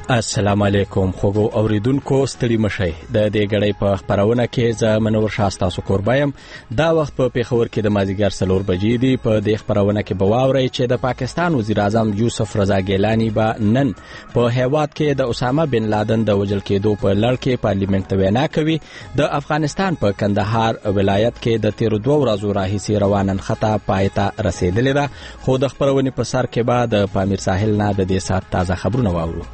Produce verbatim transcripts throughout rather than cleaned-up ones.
السلام علیکم خوږو اوریدونکو ستړي مشئ د دې غړې په خبرونه کې ز منور شاستا سو قربایم دا وخت په پیښور کې د مازیګر سلور بجې دی په دې خبرونه کې بواوري چې د پاکستان وزیر اعظم یوسف رضا ګیلانی با نن په هیواد کې د اسامه بن لادن د وژل کېدو په لړ کې پارلیمنت ته وینا کوي د افغانستان په کندهار ولایت کې د تیر دوه ورځو راهیسې روانن خطا پایته رسیدلې ده خو د خبرونه په سر کې بعد پامیر ساحل نه د دې سات تازه خبرونه واورو.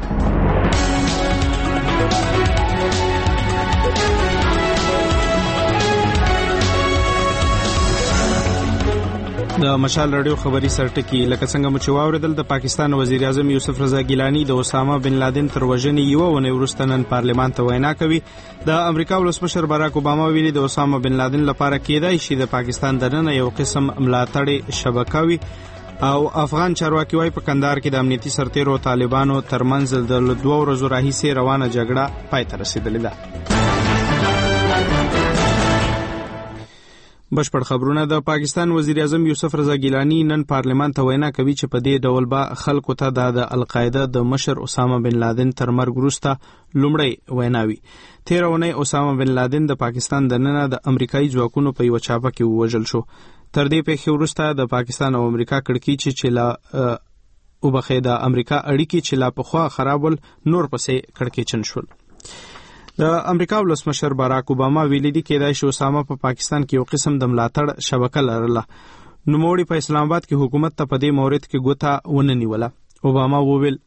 د مشال رادیو خبري سرټکی لکه څنګه مو چې واوریدل د پاکستان وزیر اعظم یوسف رضا ګیلانی د اسامه بن لادن تر وژنې یو ونه وروسته نن پارلمان ته وینا کوي. د امریکا ولسمشر باراک اوباما ویلي د اسامه بن لادن لپاره کېدای شي د پاکستان دننه یو قسم ملاتړ شبکه وي او افغان چارواکي وايي په کندهار کې د امنیتي سرتیرو طالبانو ترمنځ د دوه ورځو راهیسې روانه جګړه پای ته رسیدلې ده. بشپړ خبرونه. د پاکستان وزیر اعظم یوسف رضا ګیلانی نن پارلمان ته وینا کوي چې په دې ډول به خلکو ته د القاعده د مشر اسامه بن لادن تر مرګ وروسته لومړی ویناوي. تیر اونۍ اسامه بن لادن د پاکستان دننه د امریکایي ځواکونو په یو چاپه کې ووژل شو. تر دې پیښې وروسته د پاکستان او امریکا کړکېچ چې لا وبخې د امریکا اړیکې چې لا پخوا خرابول نور پسې کړکېچن شول. د امریکا ولسمشر باراک اوباما ویلي دی کېدای شي اسامه په پاکستان کې یو قسم د ملاتړ شبکه لرله. نوموړي په اسلام آباد کې حکومت ته په دې مورد کې ګوته ونه نیوله. اوباما وویل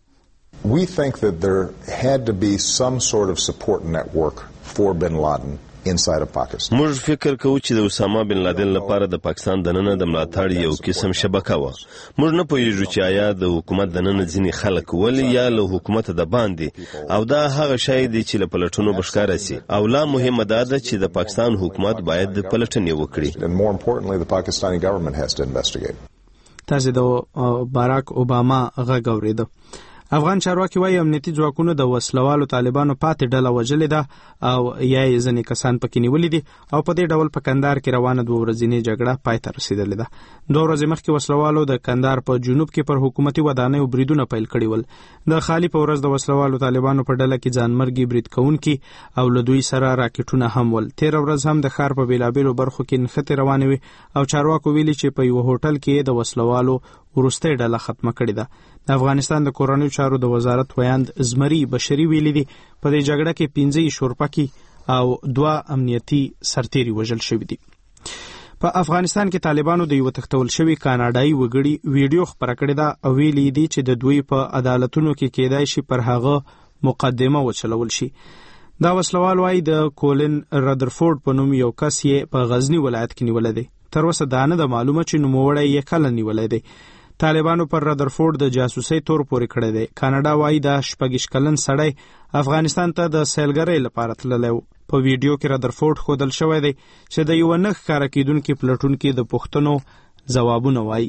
We think that there had to be some sort of support network for bin Laden inside of Pakistan. موږ فکر کوو چې د اسامه بن لادن لپاره د پاکستان دننه د ملاتړ یو قسم شبکه و. موږ نه پوهیږو چې آیا د حکومت دننه ځینې خلک ولې یا له حکومت د باندې او دا هغه شی دی چې له پلټونو بشکاره سي او لا مهمه ده چې د پاکستان حکومت باید پلټنې وکړي. And more importantly, the Pakistani government has to investigate. تاسو د باراک اوباما غږ اوریدو. افغان چارواکي وايي امنیتي ځواکونو د وسلوالو طالبانو پاتې ډله وژلې ده او یا یې ځینې کسان پکې نیولي دي او په دې ډول په کندهار کې روانه دوه ورځنۍ جګړه پای ته رسیدلې ده. دوه ورځې مخکې وسلوالو د کندهار په جنوب کې پر حکومتي ودانیو بریدونه پیل کړي ول. د خالي په ورځ د وسلوالو طالبانو په ډله کې ځانمرګي برید کوونکي او له دوی سره راکټونه هم ول. تیر ورځ هم د ښار په بیلابیلو برخو کې نښتې روانې وي او چارواکو ویلي چې په یو هوټل کې د وسلوالو وروستۍ ډله ختمه کړې ده. د افغانستان د کورنیو چارو د وزارت ویاند زمري بشري ویلي دي په دې جګړه کې پنځه شورپکي او دوه امنیتي سرتیري وژل شوي دي. په افغانستان کې طالبانو د یو تختول شوی کاناډایي وګړي ویډیو خبره کړې ده او ویلي دي چې د دوی په عدالتونو کې کېدای شي پر هغه مقدمه وچلول شي. دا وسلوال وايي د کولن رادرفورد په نوم یو کس یې په غزنی ولایت کې نیولې دی. تر اوسه دا نه ده معلومه چې نوموړی یې کله نیولې دی. طالبانو پر رادرفورد د جاسوسۍ تور پورې کړی دی. کاناډا وايي دا شپږ کلن سړی افغانستان ته د سیلګرۍ لپاره تللی و. په ویډیو کې رادرفورد ښودل شوی دی چې د یوه نه ښکاره کېدونکي پلټونکي د پوښتنو ځوابونه وایي.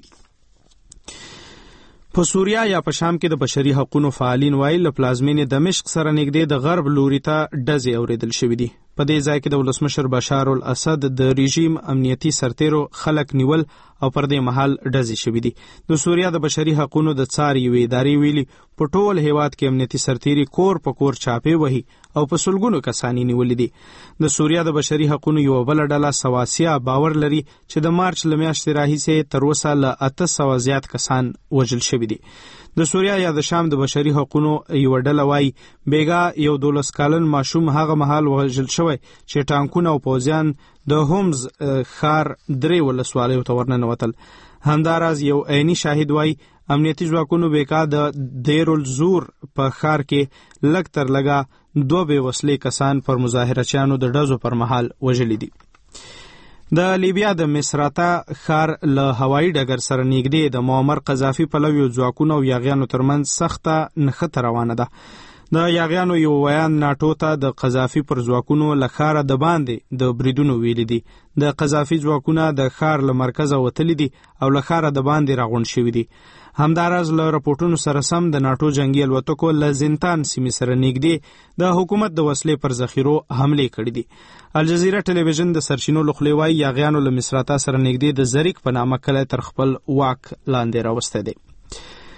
په سوریا یا په شام کې د بشري حقوقو فعالین وایي له پلازمینې دمشق سره نږدې د غرب لوري ته ډزې اوریدل شوي دي. په دې ځای کې د ولسمشر بشار الاسد د رژیم امنیتي سرتیرو خلک نیول او پر دې مهال ډزې شوي دي. د سوریا د بشري حقوقو د څار یوې ادارې ویلي په ټول هیواد کې امنیتي سرتیري کور په کور چاپې وهي او په سلګونو کسانې نیولې دي. د سوریا د بشري حقوقو یو بل ډله سواسیا باور لري چې د مارچ له میاشتې راهیسې تر اوسه له اته سوه زیات کسان وژل شوي دي. د سوریا یا د شام د بشري حقوقو یو ډله وايي بیګا یو دولس کلن ماشوم هغه مهال وژل شوی چې ټانکونه او پوځیان د هومز ښار درې ولسوالیو ته ورننوتل. همداراز یو عیني شاهد وايي امنیتي ځواکونو بیګا د دیر الزور په ښار کې لږ تر لږه دوه بې وسلې کسان پر مظاهرچیانو د ډزو پر مهال وژلي دي. د لیبیا د مصراتا ښار له هوایي ډګر سره نږدې د معمر قذافي پلویو ځواکونو او یاغیانو ترمنځ سخته نښته روانه ده. د یاغیانو یو ویان ناټو ته د قذافي پر ځواکونو له ښاره د باندې د بریدونو ویلي دي. د قذافي ځواکونه د ښار له مرکزه وتلي دي او له ښاره د باندې راغونډ شوي دي. همداراز له راپورټونو سره سم د ناټو جنگي الوتکو له زنتان سیمې سره نږدې د حکومت د وسلې پر ذخیرو حملې کړې دي. الجزیره ټلویزیون د سرچینو له خولې وایي یاغیانو له مصراتا سره نږدې د زریک په نامه کلی تر خپل واک لاندې راوستی دی.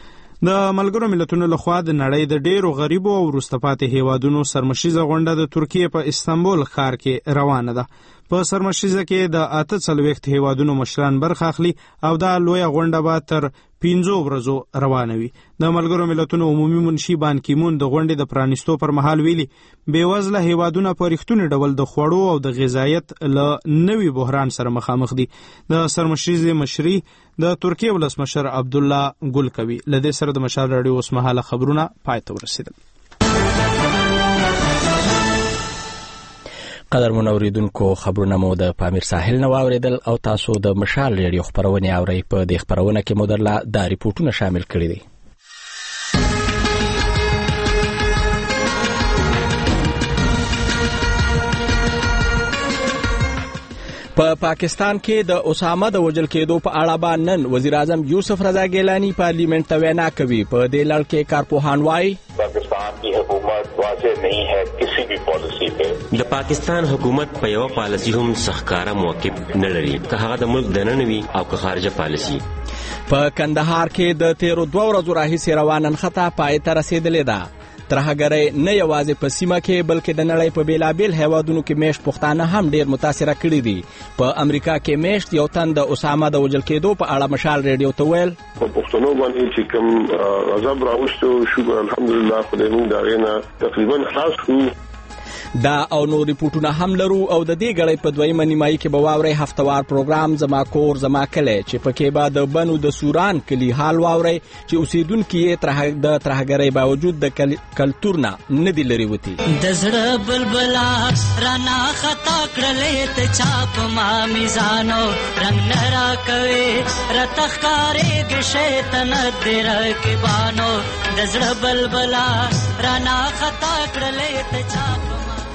د ملګرو ملتونو لخوا د نړۍ د ډیرو غریبو او وروسته پاتې هیوادونو سرمشیزه غونډه د ترکیې په استانبول ښار کې روانه ده. په سرمشیزه کې د اته څلوېښت هیوادونو مشران برخه اخلي او دا لویه غونډه به تر پنځو ورځو روانه وي. د ملګرو ملتونو عمومي منشي بان کیمون د غونډې د پرانیستو پر مهال ویلي بېوزله هیوادونه په رښتوني ډول د خوړو او د غذایت له نوي بحران سره مخامخ دي. د سرمشیزې مشري د ترکیې ولسمشر عبدالله ګل کوي. له دې سره د مشال راډیو اوسمهاله خبرونه پای ته ورسېدل. قدرمن اوریدونکو، خبرونه مو د پامیر ساحل نه واوریدل او تاسو د مشال ریډیو خبرونه اورئ. په دې خبرونه کې مو درله دا ریپورتونه شامل کړي دي. په پا پاکستان کې د اسامه د وژل کېدو په اړه باندې نن وزیر اعظم یوسف رضا ګیلانی پارلیمنت ته وینا کوي. په دې لړ کې کارپوهان وايي پاکستان کی حکومت واضح نہیں ہے کسی بھی پالیسی پہ. د پاکستان حکومت په یو پالیسی هم سخکاره موقف نه لري، که هغه د ملک دننه وي او که خارجه پالیسی. په کندهار کې د تیرو دوه ورځو راهیسې روانه نښته پای ته رسېدلې ده. ترهګرۍ نه یوازې په سیمه کې بلکې د نړۍ په بیلابیل هیوادونو کې میشت پښتانه هم ډیر متاثره کړي دي. په امریکا کې میشت یو تن د اسامه د وژل کېدو په اړه مشال ریډیو ته ویل په پښتنو باندې چې کوم غضب راوښتو شکر الحمدلله خدای موږ دا غینه تقریبا خلاص کړو. دا او نور ریپورتونه هم لرو او د دې غړې په دویمه نیمایي کې به واورئ هفتوار پروګرام زما کور زما کلی چې پکې به د بنو د سوران کلي حال واورئ چې اوسیدونکي یې د ترهګرۍ باوجود د کلتور نه نه دي لرې وتي. د زړه بلبلا رانا خطا کړلې ته چاپ ما میزانو رنگ نه راکوي راته ښکارېږي شیطان دې رقیبانو. د زړه بلبلا رانا خطا کړلې ته چاپ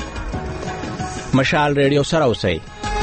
مشال ریډیو سره اوسئ.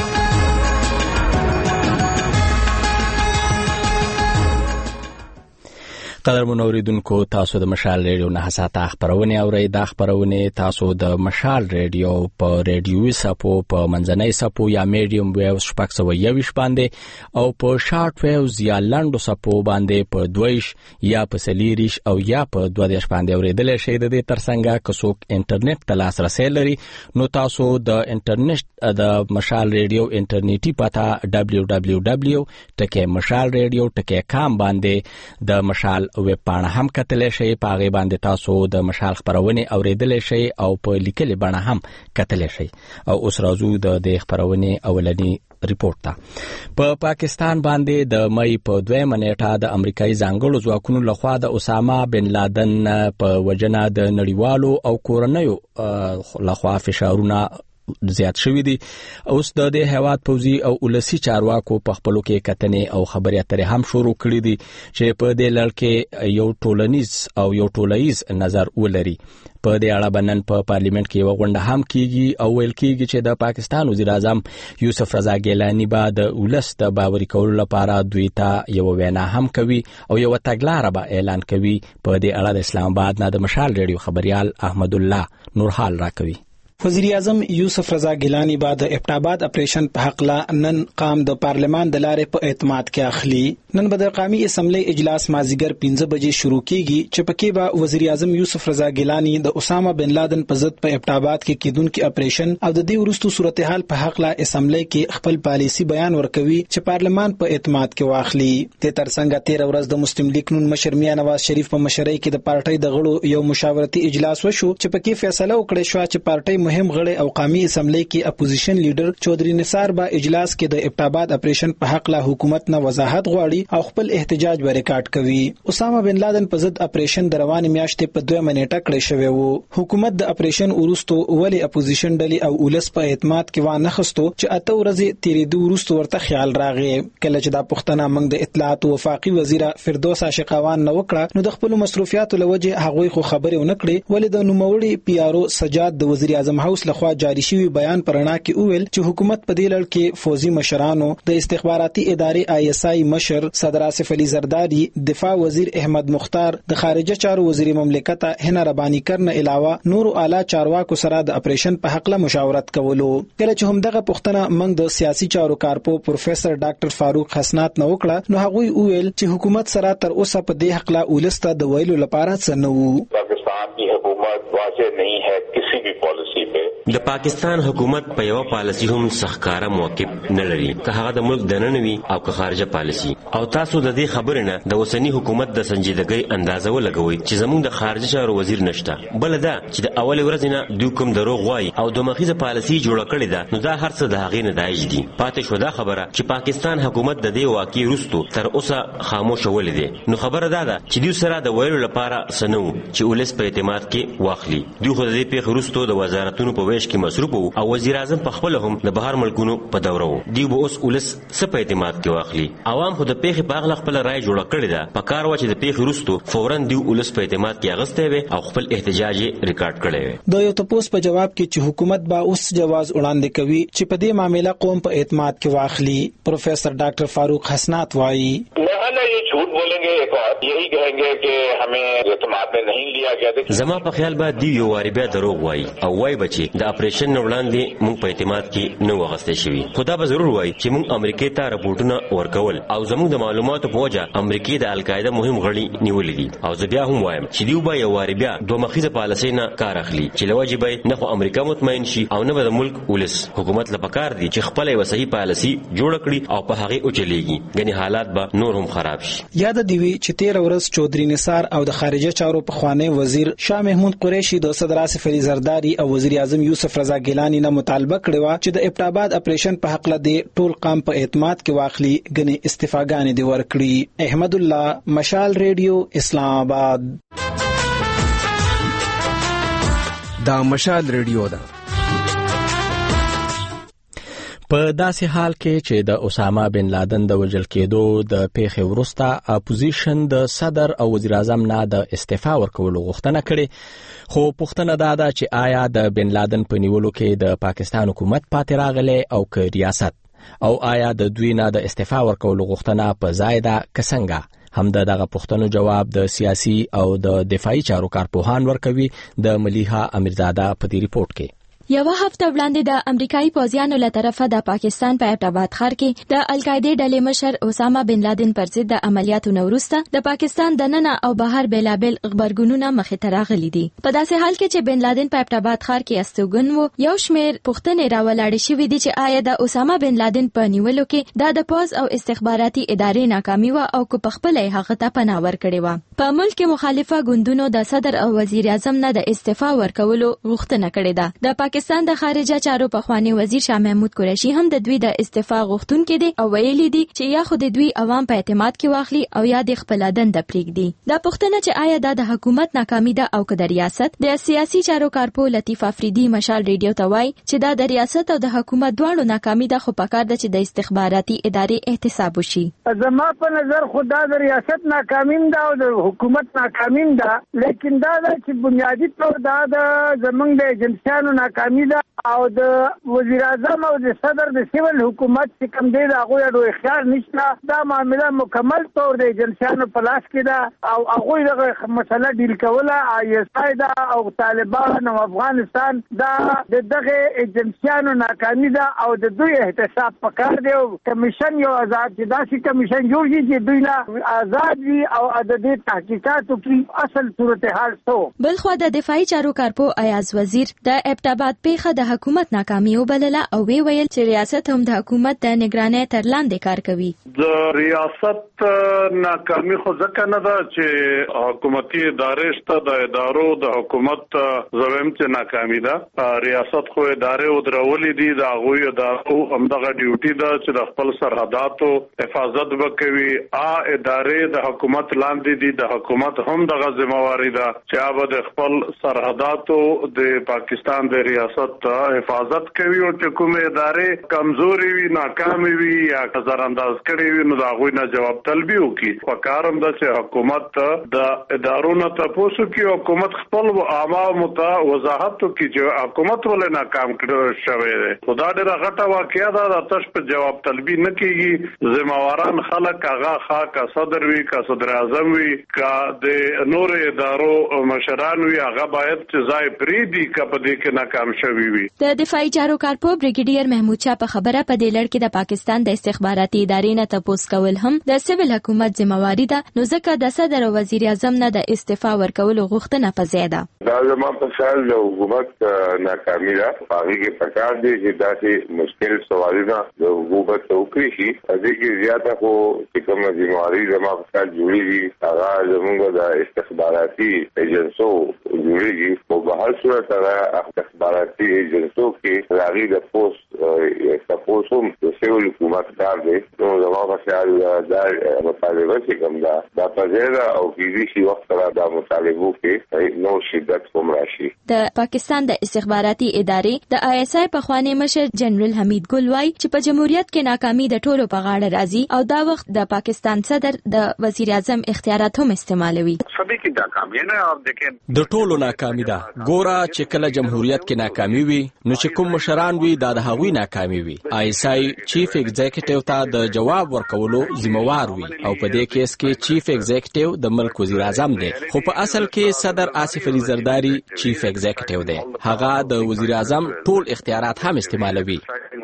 قدرمن اوریدونکو، تاسو د مشال ریډیو نه حساته خبرونه اورئ. دا خبرونه تاسو د مشال ریډیو په ریډیوي سپو په منځنۍ سپو یا میډیم ویو شپږ سوه یوویشت باندې او په شارټ ویوز یا لنډو سپو باندې په دویش یا په څلېرویشت او یا په دوه دېرش باندې اورېدلی شئ. د دې ترڅنګ که څوک انټرنیټ ته لاسرسی لري نو تاسو د انټرنیټ د مشال ریډیو انټرنیټي پته ډبلیو ډبلیو ډبلیو ټکی مشال ریډیو ټکی کام باندې د مشال ویب پاڼه هم کتلی شئ. په هغې باندې تاسو د مشال خپرونې اورېدلی شئ او په لیکلې بڼه هم کتلی شئ. او اوس راځو د دې خپرونې اولني ریپورت ته. په پا پاکستان باندې د مئی په دویمه نیټه د امریکایي ځانګړو ځواکونو لخوا د اسامه بن لادن په وژنه د نړیوالو او کورنیو لخوا فشارونه زیات شوی دي. اوس د دې هیواد پوځي او ولسی چارواکو په خپلو کې کتنې او خبرې اترې هم شروع کړي دي چې په دې لړ کې یو ټولنیز او یو ټولایز نظر ولري. په دې اړه بنن په پارلیمنت کې یو غونډه هم کیږي او ویل کیږي چې د پاکستان وزیر اعظم یوسف رضا ګیلانی به د ولس د باوري کولو لپاره دوی ته یو وینا هم کوي او یو تګلاره به اعلان کوي. په دې اړه د اسلام آباد نه د مشال ریډیو خبريال احمد الله نورحال راکوي. وزیر اعظم یوسف رضا ګیلانی بعد ابټاباد اپریشن په حق لا نن قام د پارلمان د لارې په اعتماد کې اخلي. نن به د قومي اسمبلی اجلاس مازیګر پنځه بجې شروع کیږي چې پکې به وزیر اعظم یوسف رضا ګیلانی د اسامه بن لادن په ضد په ابټاباد کې کیدونکو اپریشن او د دې وروستو صورتحال په حق لا اسمبلی کې خپل پالیسی بیان ورکوي چې پارلمان په اعتماد کې واخلي. د ترڅنګ تیر ورځ د مسلم لیگ نون مشر میاں نواز شریف په مشرۍ کې د پارټۍ د غړو یو مشاورتي اجلاس وشو چې پکې فیصله وکړه شو چې پارټۍ مهم غړي او قومي اسمبلی کې اپوزیشن لیډر چودري نثار با اجلاس کې د ابټاباد اپریشن په حق لا حکومت نه وضاحت غواړي او خپل احتجاج به ریکارډ کوي. اسامه بن لادن په ضد اپریشن د روانې میاشتې په دوه منېټه کړی شوی وو. حکومت د اپریشن وروستو ولی اپوزیشن ډلې او ولس په اعتماد کې وانه خستو چې اته ورځې تیرېدو وروستو ورته خیال راغی. کله چې دا پښتنه موږ د اطلاعات او وفاقي وزیر فردوس عاشقوان نو وکړه نو د خپل مصروفیاتو لوجه هغوی خو خبرې ونه کړې ولې د نوموړي پی آر او سجاد د وزیر اعظم فريدم هاوس لخوا جاری شوی بیان پرنا کې وویل چې حکومت په دې لړ کې فوزي مشرانو د استخباراتي ادارې آی اس آی مشر صدر آصف علي زرداری، دفاع وزیر احمد مختار، د خارجه چارو وزیر مملکت هنا ربانی کرن علاوه نور اعلی چارواکو سره د اپریشن په حق له مشاورت کولو. کله چې هم دغه پښتنه منګ د سیاسي چارو کارپو پروفیسور ډاکټر فاروق حسنات نو وکړه، نو هغه وویل چې حکومت سره تر اوسه په دې حق لا ولسته د ویلو لپاره څه نه وو. पाकिस्तान की हुकूमत वाज़ेह नहीं है किसी भी पॉलिसी पे. د پاکستان حکومت په یو پالیسی هم سخکاره موقف نه لري، که هغه د ملک دننه وي او که خارجه پالیسی. او تاسو د دې خبرې نه د اوسنی حکومت د سنجیدګۍ اندازه ولګوئ چې زموږ د خارجه چارو وزیر نشته. بل دا چې د اول ورځې نه دوی کوم دروغ وایي او د مخیزه پالیسی جوړه کړې ده، نو دا هر څه د هغې نتایج دي. پاتې شو دا خبره چې پاکستان حکومت د دې واقعي وروستو تر اوسه خاموش ولې دی. نو خبره دا ده چې دوی سره د ویلو لپاره څه نه وو چې ولس په اعتماد کې واخلي. دوی خو د دې پیښې وروستو د وزارتونو په ویش کې مصروف وو او وزیر اعظم په خپل هم د بهر ملکونو په دوره وو. دوی به اوس ولس څه په اعتماد کې واخلي. عوام خو د پیښې په اغله خپل رائے جوړه کړې ده. په کار و چې د پیښې وروستو فوراً دوی ولس په اعتماد کې اغستی وي او خپل احتجاج ریکارډ کړی وي. د یو تپوس په جواب کې چې حکومت با اوس جواز وړاندې کوي چې په دې معاملې قوم په اعتماد کې واخلي، پروفیسور ډاکټر فاروق حسنات وایي झूठ बोलेंगे, एक और यही कहेंगे कि हमें اعتماد में नहीं लिया गया. زما په خیال به دی یو واری بیا دروغ وایي او وایي بچي د اپریشن نه وړاندې موږ په اعتماد کې نه وغسته شوي. خدا به ضرور وایي چې موږ امریکای ته راپورټونه ورکول او زموږ د معلوماتو په وجه امریکای د القاعده مهم غړي نیولې دي. او زه بیا هم وایم چې دیو به یو واری بیا دوه مخیزه پالیسۍ نه کار اخلي چې لوجه به نه خو امریکا مطمئن شي او نه به د ملک ولس. حکومت له پکار دي چې خپل یو صحیح پالیسي جوړ کړي او په هغه او چلیږي، غني حالات به نور هم خراب شي. یاد دی وی چې تیر ورځ چودري نثار او د خارجه چارو په خوانې وزیر شاه محمود قریشي د صدر آصف علي زرداری او وزیر اعظم یوسف رضا ګیلانی نه مطالبه کړې و چې د ابټاباد اپریشن په حق له ټول قام په اعتماد کې واخلي، غني استفاګانې دی ورکړي. احمد الله، مشال ریډیو، اسلام آباد. دا مشال ریډیو ده. په داسې حال کې چې د اسامه بن لادن د وژل کېدو د پیښې وروسته اپوزیشن د صدر او وزیر اعظم نه د استعفا ورکولو غوښتنه کړې، خو پوښتنه دا ده چې آیا د بن لادن په نیولو کې د پاکستان حکومت پاتې راغلی او که ریاست، او آیا د دوی نه د استعفا ورکولو غوښتنه په ځای ده که څنګه؟ هم د دغه پوښتنو جواب د سیاسي او د دفاعي چارو کارپوهان ورکوي. د ملیحه امیرزاده په دې ریپورت کې یو هفته وړاندې د امریکایي پوځیانو له طرفه د پاکستان په ابټاباد ښار کې د القاعده ډلې مشر اسامه بن لادن پر ضد د عملیاتو نه وروسته د پاکستان دننه او بهر بیلابل خبرګونونه مخې ته راغلي دي. په داسې حال کې چې بن لادن په ابټاباد ښار کې استوګن وو، یو شمېر پوښتنې راولاړې شوې دي چې آیا د اسامه بن لادن په نیولو کې دا د پوځ او استخباراتي ادارې ناکامي و او که په خپله یې هغه ته پناه ورکړې وه. په ملک کې مخالفه ګوندونو د صدر او وزیر اعظم نه د استعفا ورکولو غوښتنه کړې ده. د پاکستان د خارجه چارو پخوانی وزیر شاه محمود قریشي هم د دوی د استعفا غوښتونکي دي او ویلي دي چې یا خو د دوی عوام په اعتماد کې واخلي او یا د خپل دنده پرېږدي. دا پوښتنه چې آیا دا د حکومت ناکامي ده او که د ریاست، د سیاسي چارو کارپو لطیف افریدي مشال ریډیو ته وایي چې دا د ریاست او د حکومت دواړو ناکامي ده، خو پکار ده چې د استخباراتي ادارې احتساب وشي. زما په نظر خو دا د ریاست ناکامي ده او د حکومت ناکامي ده، لیکن دا چې بنیادی طور دا د زمونږ د ایجنسیانو ناکامي ده او د وزیر اعظم او د صدر د سیول حکومت چې کوم دی دا هغه ډېر اختیار نشته. دا معامله مکمل طور د ایجنسیانو په لاس کې ده او هغه دغه مسله ډیل کوله آی اس آی دا او طالبان او افغانستان دا دغه ایجنسیانو ناکامي ده او د دوی احتساب پکار دی. کمیشن یو آزاد چې داسې کمیشن جوړ شي چې دوی لا آزاد وي او د دې تحقیقاتو کې اصل صورتحال څه. بلخوا د دفاعي چارو کارپو ایاز وزیر د ابټاباد پیښه د حکومت ناکامي وبلله او وی ویل چې ریاست هم د حکومت د نگرانۍ تر لاندې کار کوي. د ریاست ناکامي خو ځکه نه ده چې حکومتي ادارې شته، د ادارو د حکومت زویم چې ناکامي ده. ریاست خو ادارې ودرولې دي، د هغوی ادارو همدغه ډیوټي ده چې د خپل سرحداتو حفاظت وکوي. ا ادارې د حکومت لاندې دي، د حکومت هم دغه ذمہواری ده چې هغه د خپل سرحداتو د پاکستان د ریاست ریاست حفاظت کوي او چې کومه ادارې کمزوري وي ناکامي وي یا نظر انداز کړي وي نو دا غوي نه جواب طلبي وکي وکارم د چې حکومت د ادارو نه تاسو کې حکومت خپل عامه متا وضاحت کوي چې حکومت ولې ناکام کړو شوی دی خدا ډېر غټه واقعیا دا تاسو په جواب طلبي نه کیږي ذمہواران خلک هغه خاص صدر وی کا صدر اعظم وی کا د نور ادارو مشران وی هغه باید چې ځای پری دی کا په دې کې ناکام شوی وي د دفاعي چارو کارپو بریګیډیر محمود شاه په خبره په دې لړ کې د پاکستان د استخباراتي ادارې نه تپوس کول هم د سیویل حکومت ذمہواری ده نو ځکه د صدر او وزیر اعظم نه د استعفا ورکولو غوښتنه پزې ده دا زموږ په خیال د حکومت ناکامي ده هغه کې پکار دي چې داسې مشکل سوالونه د حکومت وکړي شي دې کې زیاته خو چې کوم ذمہواری زموږ په خیال جوړیږي هغه زموږ د استخباراتي ایجنسو جوړیږي او په هر صورت هغه استخباراتي ایجنسو کې راغلي د پوسټ تاسو د سیویل حکومت کار دی نو زموږ په خیال دا مطالبه چې کوم دا د پزیرا او کیږي شي وخت را د مطالبو کې نو شدت کوم راشي د پاکستان د استخباراتي ادارې د آی اس آی په خوانی مشر جنرال حمید ګل وای چې په جمهوریت کې ناکامي د ټولو په غاړه راځي او دا وخت د پاکستان صدر د وزیر اعظم اختیارات هم استعمالوي سبي کې ناکامي نه او دغه د ټولو ناکامي ده ګوره چې کله جمهوریت کې ناکامي وي نو چې کوم مشران وي دا د هغوی ناکامي وي آی اس آی چیف ایگزیکټیو ته د جواب ورکولو ذمہوار وي او په دې کیس کې چیف ایگزیکټیو د ملک وزیر اعظم دی خو په اصل کې صدر آصف علي زرداری چیف ایگزیکټیو دی هغه د وزیر اعظم ټول اختیارات هم استعمالوي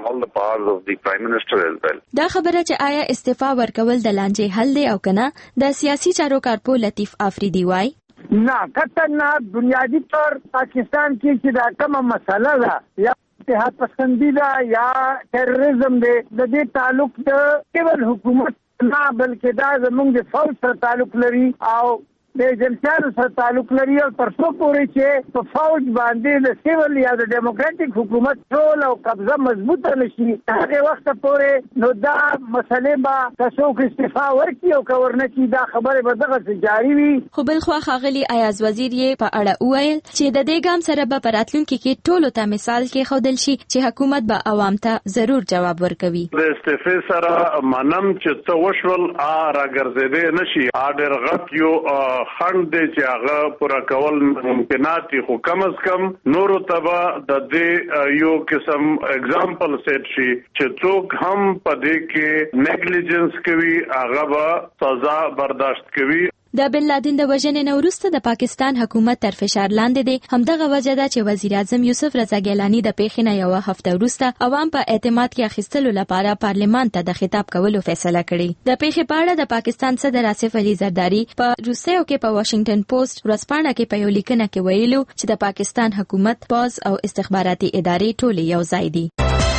دا خبره چې آیا استعفا ورکول د لانجې حل دی او کنه د سیاسي چارو کارپو لطیف آفریدی وای نه کته نه بنیادی طور پاکستان کې چې دا کومه مسله ده یا اتحاد پسندیده یا تروریزم دی د دې تعلق د کېول حکومت نه بلکې دا زموږ د فوج سره تعلق لري او د ایجنسیانو سره تعلق لري او تر څو پورې چې په فوج باندې د سیول یا د ډیموکراټک حکومت ټول او قبضه مضبوطه نشي هغه وخت پورې نو دا مسلې به تاسو کې استعفا ورکړي او کورنه چې دا خبره به دغه جاری وي خو بل خو خاغلی ایاز وزیر یې په اړه وویل چې د دې ګام سره به پراتلونکو کې ټولو ته مثال کې خودل شي چې حکومت به عوام ته ضرور جواب ورکوي د استعفا سره منم چې څه وشول ا راګرځېدې نشي ا ډېر غټ یو خند دی چې هغه پوره کول ممکنات خو کم از کم نورو تبا د دې یو قسم اگزامپل سیټ شي چې څوک هم په دې کې نیګلیجنس کوي هغه به سزا برداشت کوي د بن لادن د وژنې نه وروسته د پاکستان حکومت تر فشار لاندې دی همدغه وجه ده چې وزیر اعظم یوسف رضا ګیلانی د پیښې نه یو هفته وروسته عوام په اعتماد کې اخیستلو لپاره پارلمان ته د خطاب کولو فیصله کړې د پیښې په اړه د پاکستان صدر آصف علي زرداری په روسیو کې په واشنگټن پوسټ ورځپاڼه کې په یو لیکنه کې ویلو چې د پاکستان حکومت پوز او استخباراتي ادارې ټولې یو ځای دي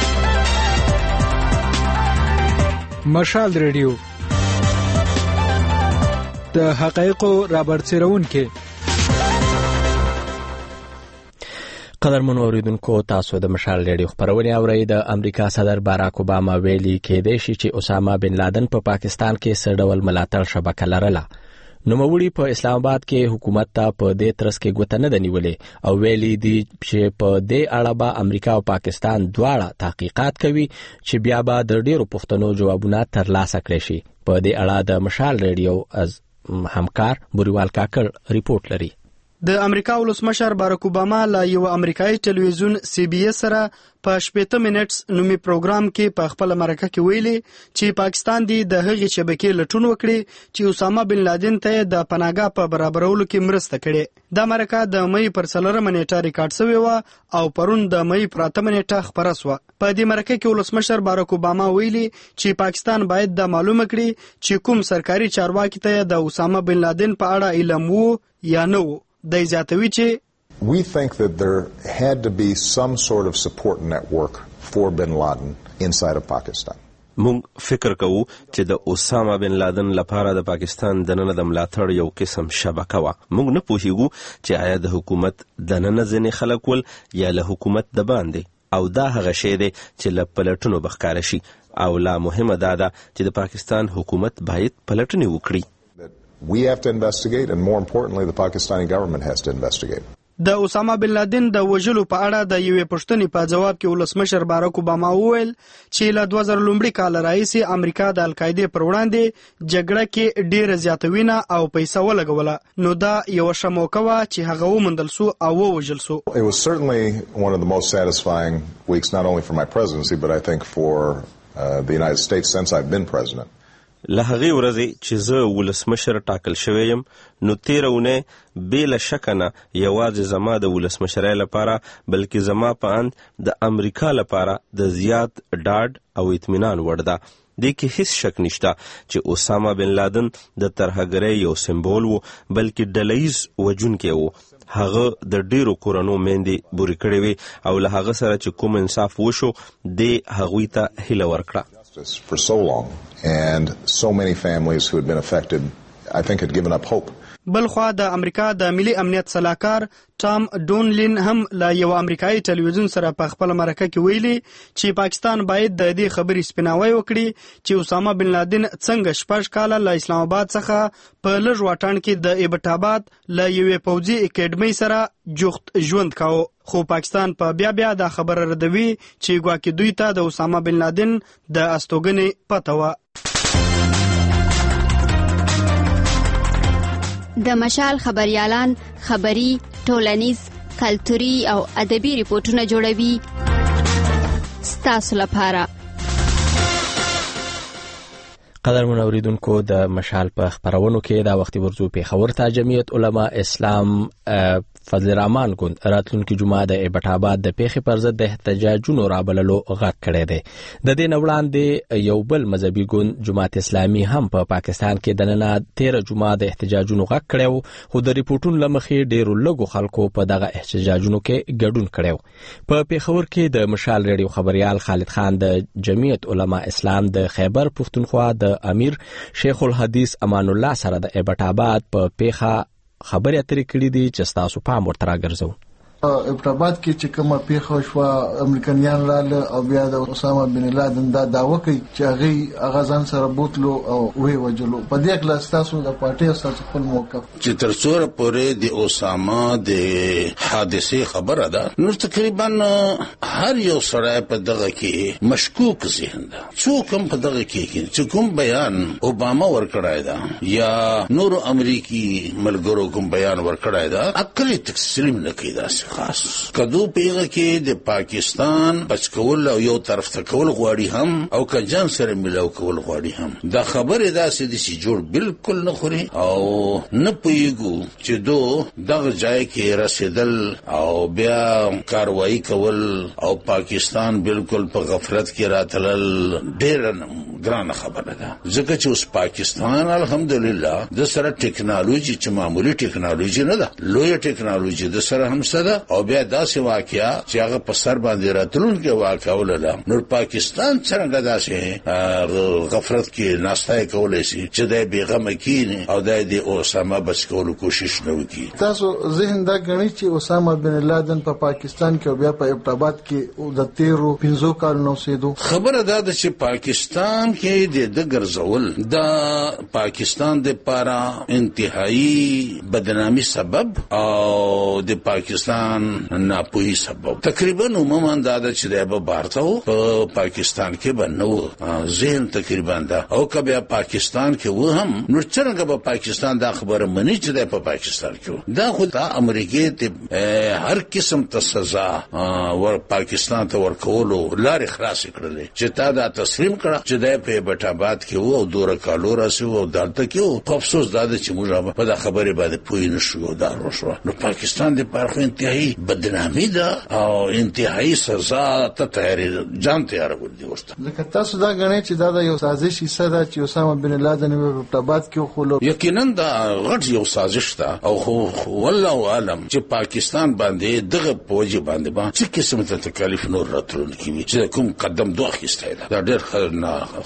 مشال ریډیو د حقایقو رابرسیرون کې قدرمن اوریدونکو تاسو د مشال ریډیو خبرونه اورئ د امریکا صدر باراک اوباما ویلي کېدای شي چې اسامه بن لادن په پاکستان کې څه ډول ملاتړ شبکه لرله نوموړي په اسلام آباد کې حکومت ته په دې ترڅ کې ګوته نه دنیولې او ویلي دي چې په دې اړه به امریکا او پاکستان دواړه تحقیقات کوي چې بیا به د ډیرو پوښتنو جوابونه ترلاسه کړي شي په دې اړه د مشال ریډیو از همکار بوریوال کاکړ ریپورت لري د امریکا ولسمشر باراک اوباما لا یو امریکایي ټلویزیون سی بي اس سره په شپږ منټس نومي پروګرام کې په خپل مرکه کې ویلي چې پاکستان دی د هغې شبکې لټون وکړي چې اسامه بن لادن ته د پناهګاه په برابرولو کې مرسته کړي دا مرکه د مې پر څلورمه نیټه ریکارډ شوې و او پرون د مې پر اتمه نیټه خبره شوه په دې مرکه کې ولسمشر باراک اوباما ویلي چې پاکستان باید د معلومه کړي چې کوم سرکاري چارواکي ته د اسامه بن لادن په اړه علم وو یا نه وو د زیاتوي چې We think that there had to be some sort of support network for bin Laden inside of Pakistan. مونږ فکر کوو چې د اسامه بن لادن لپاره د پاکستان دننه د ملاتړ یو قسم شبکه وه مونږ نه پوهیږو چې آیا د حکومت دننه ځینې خلک ول یا له حکومت د باندې او دا هغه شی دی چې له پلټنو به ښکاره شي او لا مهمه دا ده چې د پاکستان حکومت باید پلټنې وکړي We have to investigate, and more importantly, the Pakistani government has to investigate. د اسامه بن لادن د وژلو په اړه د یوې پوښتنې په جواب کې ولسمشر باراک اوباما وویل چې له دوه زره لومړي کال راهیسې امریکا د القاعده پر وړاندې جګړه کې ډېره زیاته وینه او پیسې ولګوله، نو دا یو ښه موقع وه چې هغه وموندل سو او ووژل سو. It was certainly one of the most satisfying weeks not only for my presidency but I think for uh, the United States since I've been president. له هغې ورځې چې زه ولسمشر ټاکل شوی یم نو تېره اونۍ بې له شکه نه یوازې زما د ولسمشرۍ لپاره بلکې زما په اند د امریکا لپاره د زیات ډاډ او اطمینان وړ ده. دې کې هیڅ شک نشته چې اسامه بن لادن د ترهګرۍ یو سمبول و بلکې ډلهییز وژونکی و. هغه د ډیرو کورنو میندې بورې کړې وې او له هغه سره چې کوم انصاف وشو دې هغوی ته هیله ورکړه. For so long and so many families who had been affected I think had given up hope. بلخوا د امریکا د ملي امنیت صلاحکار ټام ډونلین هم له یو امریکایي ټلویزیون سره په خپل مرکه کې ویلي چې پاکستان باید د دې خبرې سپیناوی وکړي چې اسامه بن لادن څنګه شپږ کاله له اسلام آباد څخه په لږ واټن کې د ایبټاباد له یوې پوځي اکیډمۍ سره جوخت ژوند کاوه، خو پاکستان په بیا بیا دا خبره ردوي چې ګواکې دوی ته د اسامه بن لادن د استوګنې پته وه. د مشال خبريالان خبري، ټولنیز، کلتوري او ادبي ریپورتونه جوړوي ستاسو لپاره. قدرمن اوریدونکو د مشال په خبرونو کې دا وختي ورزو پیښور ته جمعیت علما اسلام فضل الرحمن ګوند راتلونکي جمعه د ایبټاباد د پیښې پر ضد د احتجاجونو رابللو غږ کړی دی. د دې نه وړاندې یو بل مذهبي ګوند جماعت اسلامي هم په پا پاکستان کې د نن تیره جمعه د احتجاجونو غږ کړی، خو د ریپورتونو له مخې ډیرو لږو خلکو په دغه احتجاجونو کې ګډون کړی. په پیښور کې د مشال ریډیو خبريال خالد خان د جمعیت علما اسلام د خیبر پښتونخوا د امیر شیخ الحدیث امان الله سره د ایبټاباد په پیښه خبرې اترې کړې دي چې تاسو پام ورته راګرځو. ایبټاباد کې چې کومه پیښه شوه امریکایان رااله او بیا د اسامه بن لادن دا دعوه کوي چې هغه هغه ځان سره بوتلو او وی وجلو. په دې کې تاسو د پارټي تاسو خپل موقف چې تر څوره پورې د اسامه د حادثه خبره ده نو تقریبا هر یو سړی په دغه کې مشکوک ذهن ده. څوک هم په دغه کې چې کوم بیان اوباما ورکړای ده یا نور امریکي ملګرو کوم بیان ورکړای ده عقلي تسلیم نه کیدا خاص کدو پیغه کې د پاکستان بچکول او یو طرف ته کول غواړي هم او کجان سره ملاو کول غواړي هم. دا خبره داسې دي چې جوړ بالکل نه خوري او نه پویګو چې دو دغه ځای کې رسیدل او بیا کاروایی کول او پاکستان بالکل په غفلت کې راتلل ډېر ګران خبره ده. ځکه چې اوس پاکستان الحمدلله د سره ټیکنالوژي چې معمولی ټیکنالوژي نه ده، لوی ټیکنالوژي د سره هم سره او بیا داسې واقعیا چې هغه په سر باندې راتلونکي واقع ولله. نور پاکستان څنګه داسې غفلت کې ناستای کولای شي چې د بیغمه کینی او د اسامه بچ کولو کوشش نه وکړي. تاسو ذهن دا غنی چې اسامه بن لادن په پا پاکستان کې او بیا په ایبټاباد کې د تیرو پنځو کالونو سیدو خبره ده چې پاکستان کې د دګرزول د پاکستان د پاره انتهایی بدنامي سبب او د پاکستان ناپوهي سبب تقریبا عموما دا چې د به بارته په پاکستان کې بنو ذهن تقریبا دا او کبه پاکستان کې و هم نو څنګه به پاکستان دا خبره مني چې د په پاکستان کې دا خو د امریکای ته هر قسم ته سزا ور پاکستان ته ورکولو لارې خلاص کړلې چې تا دا تسلیم کړه چې د په ایبټاباد کې و او دوره کالو راسي او دلته کې و. افسوس دا چې موږ په دا خبره باندې پوه نه شو دا وشو. نو پاکستان د پاره انتهایی بدنامي ده او انتهایی سزا ته تیاری جان تیارول دي ورته. ځکه تاسو دا غنئ چې دا د یو سازش حصہ ده چې اسامه بن لادن په ایبټاباد کې خو یقینا دا غټ یو سازش ده او خو والله عالم چې پاکستان باندې دغه پوجي باندې باندې چې قسم ته تکلیف نور راتلونکي وي چې کوم قدم دوه خسته ده دا ډېر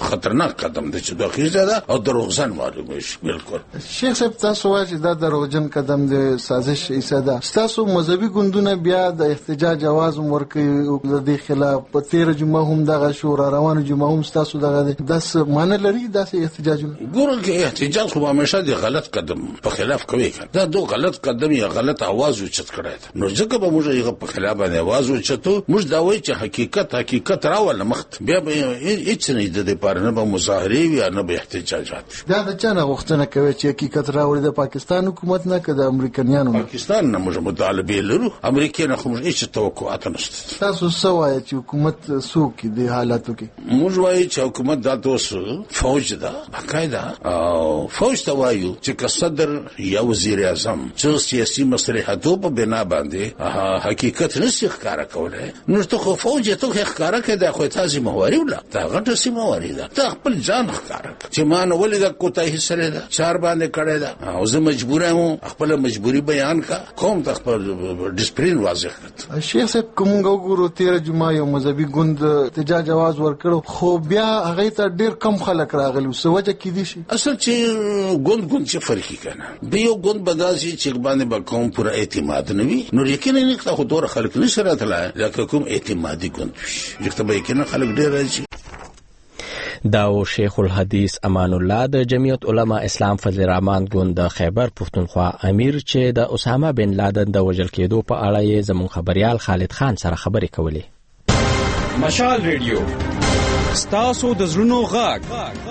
خطرناک قدم دی چې دوه خیزه ده او دروغجن معلومه شي. بالکل شیخ صاحب تاسو وایي چې دا دروغجن قدم دی، سازش ایسه ده. تاسو مذهبي ګوندونه بیا د احتجاج आवाज ورکوي د دې خلاف. په تیر جمعه هم دغه شورا روانه جمعه هم تاسو دغه داس معنی لري داسې احتجاجونه. ګورو کې احتجاج خو همیشه د غلط قدم په خلاف کوي. دا دوه غلط قدم یا غلط आवाज اوچت کړی. نو ځکه به موږ یې په خلاف باندې आवाज اوچتو. موږ دا وایي چې حقیقت حقیقت راول مخت بیا به هیڅ نه د دې پاره نه به مظاهره وي نه به احتجاجات. دا د چا نه غوښتنه کوي چې حقیقت راوړي؟ د پاکستان حکومت نه که د امریکایانو؟ پاکستان نه موږ مطالبه لرو، امریکا نه خو موږ هیڅ توقعات نشته. تاسو څه وایي چې حکومت څوک دی حالاتو کې؟ موږ وایي چې حکومت دا توس فوج ده باقاعده او فوج ته وایو چې که صدر یا وزیر اعظم چې سیاسي مصلحتو په بنا باندې حقیقت نشي ښکارا کولای نو ته خو فوج ته ښکارا کړه خو تاسو مواري ولا تا غټه سي مواري ده ته خپل ځان ښکارا چې ما نه ولې د کوتاه سره ده چار باندې کړه ده او زه مجبور یم خپل مجبوری بیان کا کوم ته خپل ډیسپلین واضح کړ. شیخ صاحب کوم وګورو تیر جمعه یو مذهبي ګوند احتجاج आवाज ورکړو خو بیا هغه ته ډیر کم خلک راغلي. څه وجه کې دي شي؟ اصل چې ګوند ګوند چې فرقي کنه به یو ګوند بداسي چې باندې به کوم پورا اعتماد نه وي نو یقینا نه خو دور خلک نشه راتله لکه کوم اعتمادي ګوند وي چې به یقینا خلک ډیر راځي. دا شیخ الحدیث امان الله د جمعیت علما اسلام فضل الرحمن ګوند د خیبر پښتونخوا امیر چې د اسامه بن لادن د وژل کېدو په اړه یې زموږ خبريال خالد خان سره خبرې کولې. مشال ریډیو ستاسو د زړونو غږ.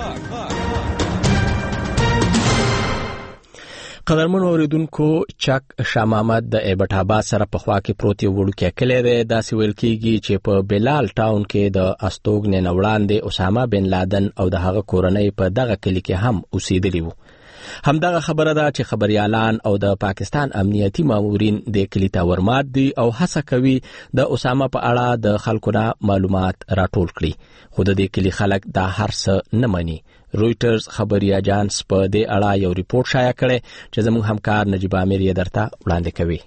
قدرمن اوریدونکو چک شاه محمد د ایبټ آباد سره په خوا کې پروت یو وړوکی کلی دی. داسې ویل کېږي چې په بلال ټاون کې د استوګنې نه وړاندې اسامه بن لادن او د هغه کورنۍ په دغه کلي کې هم اوسېدلي وو. همدغه خبره ده چې خبريالان او د پاکستان امنیتي مامورین د کلی ته ورمات دي او هڅه کوي د اسامه په اړه د خلکو نه معلومات راټول کړي. خو د دې کلی خلک دا هر څه نه مني. رويټرز خبري اژانس په دې اړه یو ریپورت شایع کړی چې زموږ همکار نجیب عامر یې درته وړاندې کوي.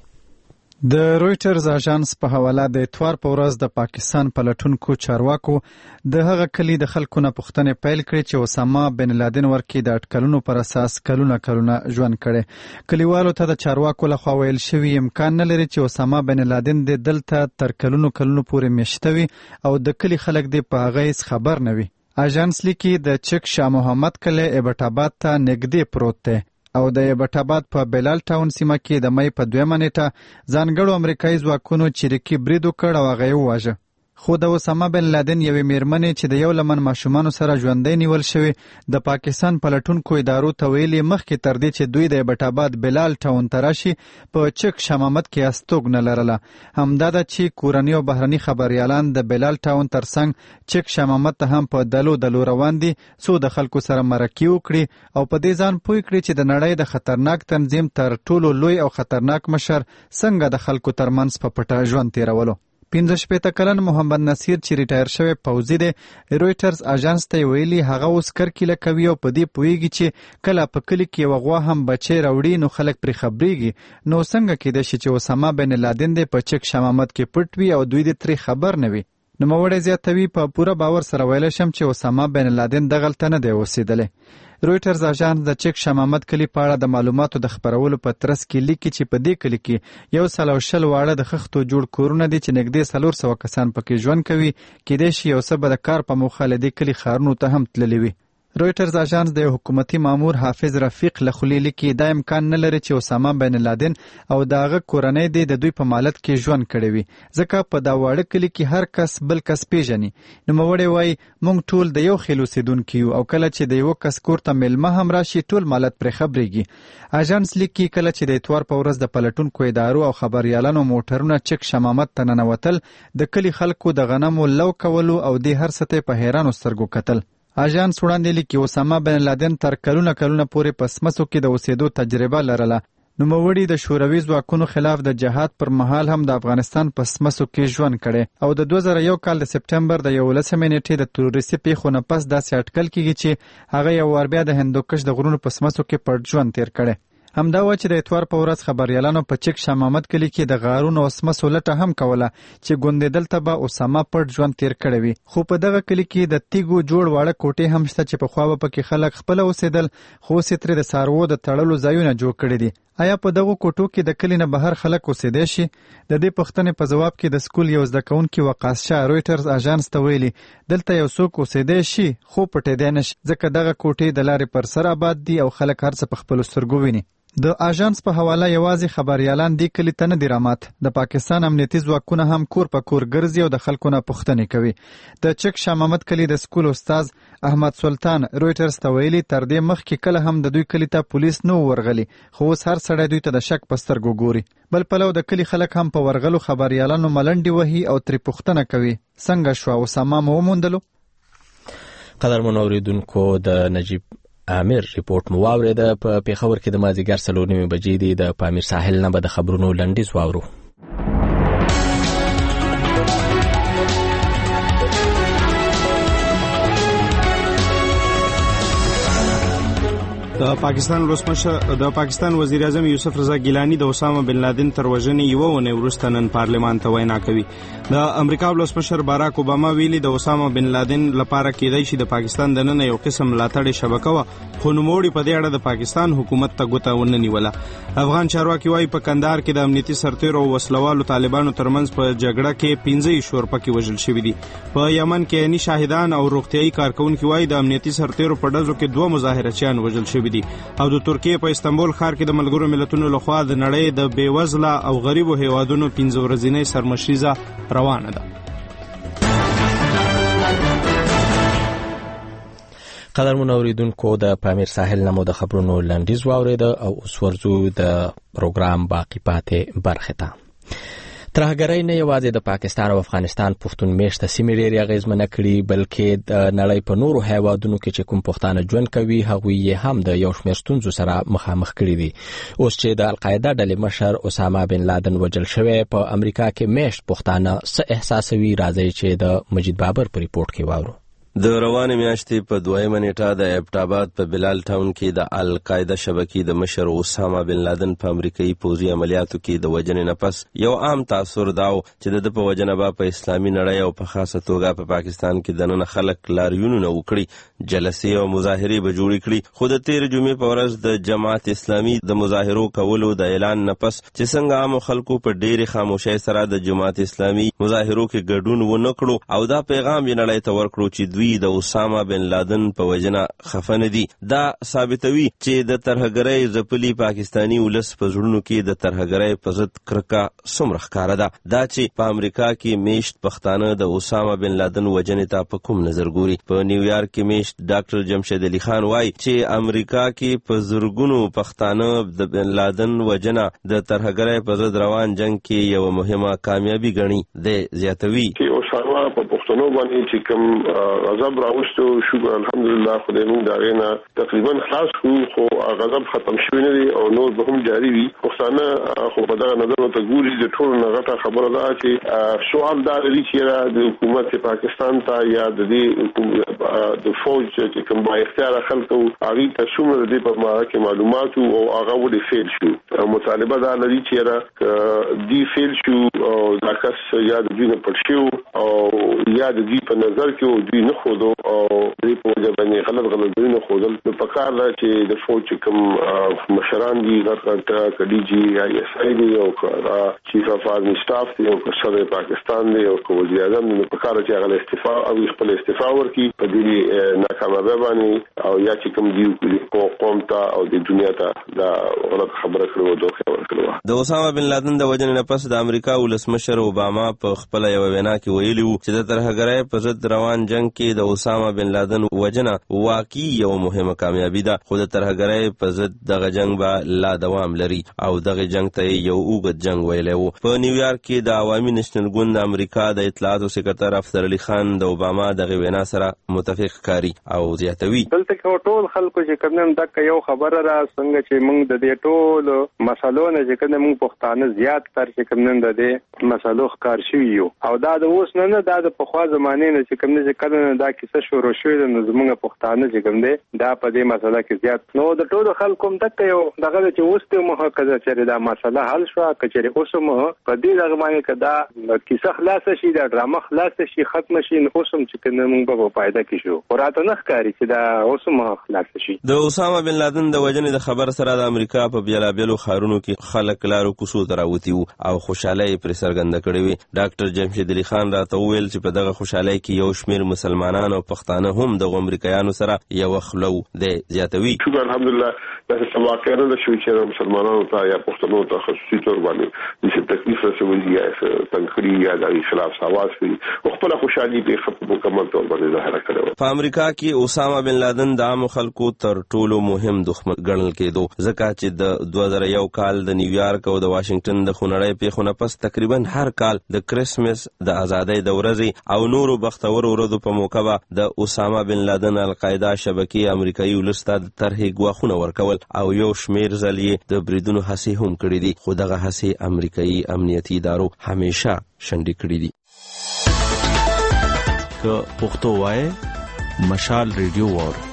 د رويټرز اژانس په حواله د اتوار په ورځ د پاکستان پلټونکو چارواکو د هغه کلی د خلکو نه پوښتنې پیل کړې چې اسامه بن لادن ورکی د اټکلونو پر اساس کلونه کلونه ژوند کړي. کلیوالو ته د چارواکو لخوا ویل شوی امکان نه لري چې اسامه بن لادن د دلته تر کلونو کلونو پورې میشتوي او د کلی خلک د په هغه خبر نه وي. اژانس لیکي د چک شاه محمد کلی ایبټ آباد ته نږدې پروت دی او د ایبټ آباد په بلال ټاون سیمه کې د مې په دویمه نیټه ځانګړو امریکایي ځواکونو چریکي برید وکړ او هغه یې وواژه. خو د اسامه بن لادن یوې میرمنې چې د یو لمن ماشومانو سره ژوندۍ نیول شوی د پاکستان پلټونکو ادارو ته ویلي مخکې تر دې چې دوی د ایبټ آباد بلال ټاون ته راشي په چک شاه محمد کې استوګنه لرله. همدا ده چې کورني او بهرني خبريالان د بلال ټاون ترڅنګ چک شاه محمد ته هم په دلو دلو روان دي څو د خلکو سره مرکې وکړي او په دې ځان پوه کړي چې د نړۍ د خطرناک تنظیم تر ټولو لوی او خطرناک مشر څنګه د خلکو ترمنځ په پټه ژوند تیرولو. پنځه شپېته کلن محمد نصیر چې ریټایر شوی پوځي دی رويټرز اژانس ته ویلي هغه اوس کرکیله کوي او په دې پوهیږي چې کله په کلی کې یو غوا هم بچی راوړي نو خلک پرې خبريږي. نو څنګه کېدای شي چې اسامه بن لادن د په چک شاه محمد کې پټ وي او دوی دې ترې خبر نه وي. نو موړې زیاتوي په پوره باور سره ویل شم چې اسامه بن لادن دغلته نه دی اوسېدلی. رويټرز اژانس د چک شاه محمد کلی په اړه د معلوماتو د خبرولو په ترڅ کې لیکي چې په دې کلی کې یو سل او شل واړه د خښتو جوړ کورونه دي چې نږدې څلور سوه کسان پکې ژوند کوي. کېدای شي یو څه به د کار په موخه له دې کلي ښارونو ته هم تللي وي. رويټرز اژانس د حکومتي مامور حافظ رفیق له خولې لیکي دا امکان نه لري چې اسامه بن لادن او د هغه کورنۍ د دوی په مالت کې ژوند کړی وي ځکه په دا واړه کلي کې هر کس بل کس پیژني. نوموړی وایي موږ ټول د یو خیل اوسېدونکي یو او کله چې د یو کس کور ته میلمه هم راشي ټول مالت پرې خبرېږي. اژانس لیکي کله چې د اتوار په ورځ د پلټونکو ادارو او خبريالانو موټرونه چک شاه محمد ته ننوتل د کلي خلکو د غنمو لو کولو او د هر څه ته په حیرانو سترګو کتل. اژانس وړاندې لیکي اسامه بن لادن تر کلونه کلونه پورې په سمسو کې د اوسېدو تجربه لرله. نوموړي د شوروي ځواکونو خلاف د جهاد پر مهال هم د افغانستان په سمسو کې ژوند کړي او د دوه زره یو کال د سپټمبر د یولسمې نیټې د تروریستي پیښو نه پس داسې اټکل کېږي چې هغه یو وار بیا د هندوکش د غرونو په سمسو کې پټ ژوند تیر کړي. همدا و چې د اتوار په ورځ خبريالانو په چک شاه محمد کلی کې د غارونو اسمه سولټه هم کوله چې ګوندې دلته به اسامه پټ ژوند تیر کړی وي. خو په دغه کلی کې د تیګو جوړ واړه کوټې هم شته چې په خوا به پکې خلک خپل اوسېدل، خو سې ترې د څاروو د تړلو ځایونه جوړ کړي دي. آیا په دغه کوټو کې د کلی نه بهر خلک اوسېدای شي؟ د دې پوښتنې په ځواب کې د سکول یو زده کوونکي وقاص شاه رویټرز اژانس ته ویلي دلته یو څوک اوسېدای شي خو پټېدای نشي ځکه دغه کوټې د لارې پر سر آباد دي او خلک هر څه په خپلو سترګو ویني. د اژانس په حواله یوازې خبريالان دې کلی ته نه دي رامات، د پاکستان امنیتي ځواکونه هم کور په کور ګرځي او د خلکو نه پوښتنې کوي. د چک شاه محمد کلی د سکول استاد احمد سلطان رویټرز ته ویلي تر دې مخکې کله هم د دوی کلی ته پولیس نه ورغلي، خو اوس هر سړی دوی ته د شک په سترګو ګوري. بل پلو د کلی خلک هم په ورغلو خبريالانو ملنډې وهي او ترې پوښتنه کوي څنګه شوه اسامه مو وموندلو؟ قدرمن اوریدونکو د نجیب امیر ریپورت مو واورېده. په پیښور کې د مازدیګر څلور نیمې بجې دي. د پامیر ساحل نه به د خبرونو لنډیز واورو. د پاکستان ولسمشر د پاکستان وزیر اعظم یوسف رضا ګیلانی د اسامه بن لادن تر وژنې یوه اونۍ وروسته نن پارلمان ته وینا کوي. د امریکا ولسمشر باراک اوباما ویلي د اسامه بن لادن لپاره کېدای شي د پاکستان دننه یو قسم ملاتړ شبکه وه، خو نوموړي په دې اړه د پاکستان حکومت ته ګوته ونه نیوله. افغان چارواکي وایي په کندهار کې د امنیتي سرتیرو او وسلوالو طالبانو ترمنځ په جګړه کې پنځه شورپکې وژل شوي دي. په یمن کې عیني شاهدان او روغتیايي کارکونکي وایي د امنیتي سرتیرو په ډزو کې دوه مظاهرچیان وژل شوي دي. او د ترکیه په استانبول ښار کې د ملګرو ملتونو لخوا د نړۍ د بیوزله او غریبو هیوادونو پنځه ورځنۍ سرمشریزه روانه ده. قدرمن اوریدونکو د پامیر ساحل نه مو د خبرونو لنډیز واورېده او اوس ورځو د پروګرام باقی پاتې برخې ته. ترهګرۍ نه یوازې د پاکستان او افغانستان پښتون میشته سیمې ډېرې اغېزمنه کړي، بلکې د نړۍ په نورو هیوادونو کې چې کوم پښتانه ژوند کوي هغوی یې هم د یو شمېر ستونزو سره مخامخ کړي دي. اوس چې د القاعده ډلې مشر اسامه بن لادن وژل شوی، په امریکا کې میشت پښتانه څه احساسوي؟ راځي چې د مجید بابر په ریپورت کې واورو. د روانې میاشتې په دویمه نیټه د ابټاباد په بلال ټاون کې د القاعده شبکې د مشر اسامه بن لادن په امریکایي پوځي عملیاتو کې د وژنې نه پس یو عام تاثر دا و چې د ده په وجنه به په اسلامي نړۍ او په خاصه توګه په پاکستان کې دننه خلک لاریونونه وکړي، جلسې او مظاهرې به جوړې کړي. خو د تېرې جمعې په ورځ د جماعت اسلامي د مظاهرو کولو د اعلان نه پس چې څنګه عامو خلکو په ډېرې خاموشۍ سره د جماعت اسلامي مظاهرو کې ګډون ونه کړو او دا پیغام یې نړۍ ته ورکړو چې دوی د اسامه بن لادن په وجنه خفه نه دي. دا ثابتوي چې د ترهګرۍ ځپلي پاکستاني ولس په زړونو کې د ترهګرۍ په ضد کرکه څومره ښکاره ده. دا چې په امریکا کې میشت پښتانه د اسامه بن لادن وجنې ته په کوم نظر ګوري. په نیویارک کې میشت ډاکټر جمشید علي خان وایي چې امریکا کې په زرګونو پښتانه د بن لادن وجنه د ترهګرۍ په ضد روان جنگ کې یو مهمه کامیابي ګڼي. د زیاتوي اسامه په پښتنو باندې چې کوم غضب راوستو، شکر الحمدلله خدای موږ دا غینه تقریبا خلاص کړو، خو غضب ختم شوی نه دی او نور به هم جاری وي. پښتانه خو په دغه نظر ته ګوري د ټولو نه غټه خبره ده چې سوال دا لري چې د حکومت پاکستان ته یا د دې د فوج چې کوم با اختیار خلکو هغه ته څومره د په ماده کې معلومات او هغه ودی فیل شو. مطالبه دا لري چې دی فیل شو او دا کس یا د دې په شیو او یا د دې په نظر کې دوی نه خو او دې په وجه باندې غلط غلط دینه خوذل په پکار دا چې د فوج کوم مشران دي غټه کډیجی یا ایس ای دی او چیف اف آرمی سټاف دی او صدر پاکستان دی او وزیر اعظم په پکار چې هغه استعفا او خپل استعفا ورکړي په دې ناکامه باندې او یا چې کوم دی قوم ته او د دنیا ته دا غلط خبره کړو دوه ورکړو. د اسامه بن لادن د وژنې نه پس د امریکا ولسمشر اوباما په خپل یو وینا کې ویلي و چې د ترهګرۍ په ضد روان جنگ کې د اسامه بن لادن وجنه واقعي یو مهمه کامیابی ده، خو د ترهګرۍ په ضد دغه جنگ به لا دوام لري او دغه جنگ ته یو اوږد جنگ ویلی و. په نیویارک کې د عوامي نېشنل ګوند د امریکا د اطلاعاتو سکرټر افسر علي خان د اوباما دغه وینا سره متفق ښکاري او زیاتوي دلته کې ټول خلکو چې کوم دغه یو خبره را څنګه چې موږ د دې ټول مسالو نه چې کوم موږ پښتانه زیات تر چې کوم د دې مسالو ښکار شوی یو او دا د اوس نه نه دا د پخوا زمانه نه چې کوم چې کله دا کیسه شروع شوې ده نو زموږ پښتانه چې کوم دي دا په دې مسله کې زیات نو د ټولو خلکو هم تک یو دغه چې اوس ته مخه کړه چې دا مسله حل شو کچېره اوس مه په دې دغه باندې کدا کیسه خلاص شي دا ډرامه خلاص شي ختم شي نو اوس هم چې کوم په فائدہ کې شو وراته نه ښکاري چې دا اوس مه خلاص شي. د اسامه بن لادن د وجنې د خبر سره د امریکا په بیلابیلو خارونو کې خلک لارو کوڅو ته راوتی وو او خوشاله پر سرګند کړی وي. ډاکټر جمشید علي خان راته وویل چې په دغه خوشاله کې یو شمیر مسلمانان او پښتانه هم د امریکایانو سره یو خلو د زیاتوي. الحمدلله دا سماکه نه شو چې مسلمانانو ته یا پښتنو ته خصوصي تور باندې د تکلیف رسولي یا تنخري یا د خلاف ساواز کوي او خپل خوشحالي په خپل مکمل تور باندې ظاهر کړو. په امریکا کې اسامه بن لادن د عام خلکو تر ټولو مهم دښمن ګڼل کېدو ځکه چې د دوه زره یو کال د نیویارک او د واشنگټن د خونړۍ پیښو پس تقریبا هر کال د کریسمس د ازادۍ د ورځې او نورو بختورو ورځو په موقع به د اسامه بن لادن القاعده شبکې امریکایي ولسته د طرحې ګواښونه ورکول او یو شمیر ځل یې د بریدونو هڅې هم کړې دي خو دغه هڅې امریکایي امنیتي ادارو همیشه شنډې کړې دي. که پښتو وایي مشال ریډیو وور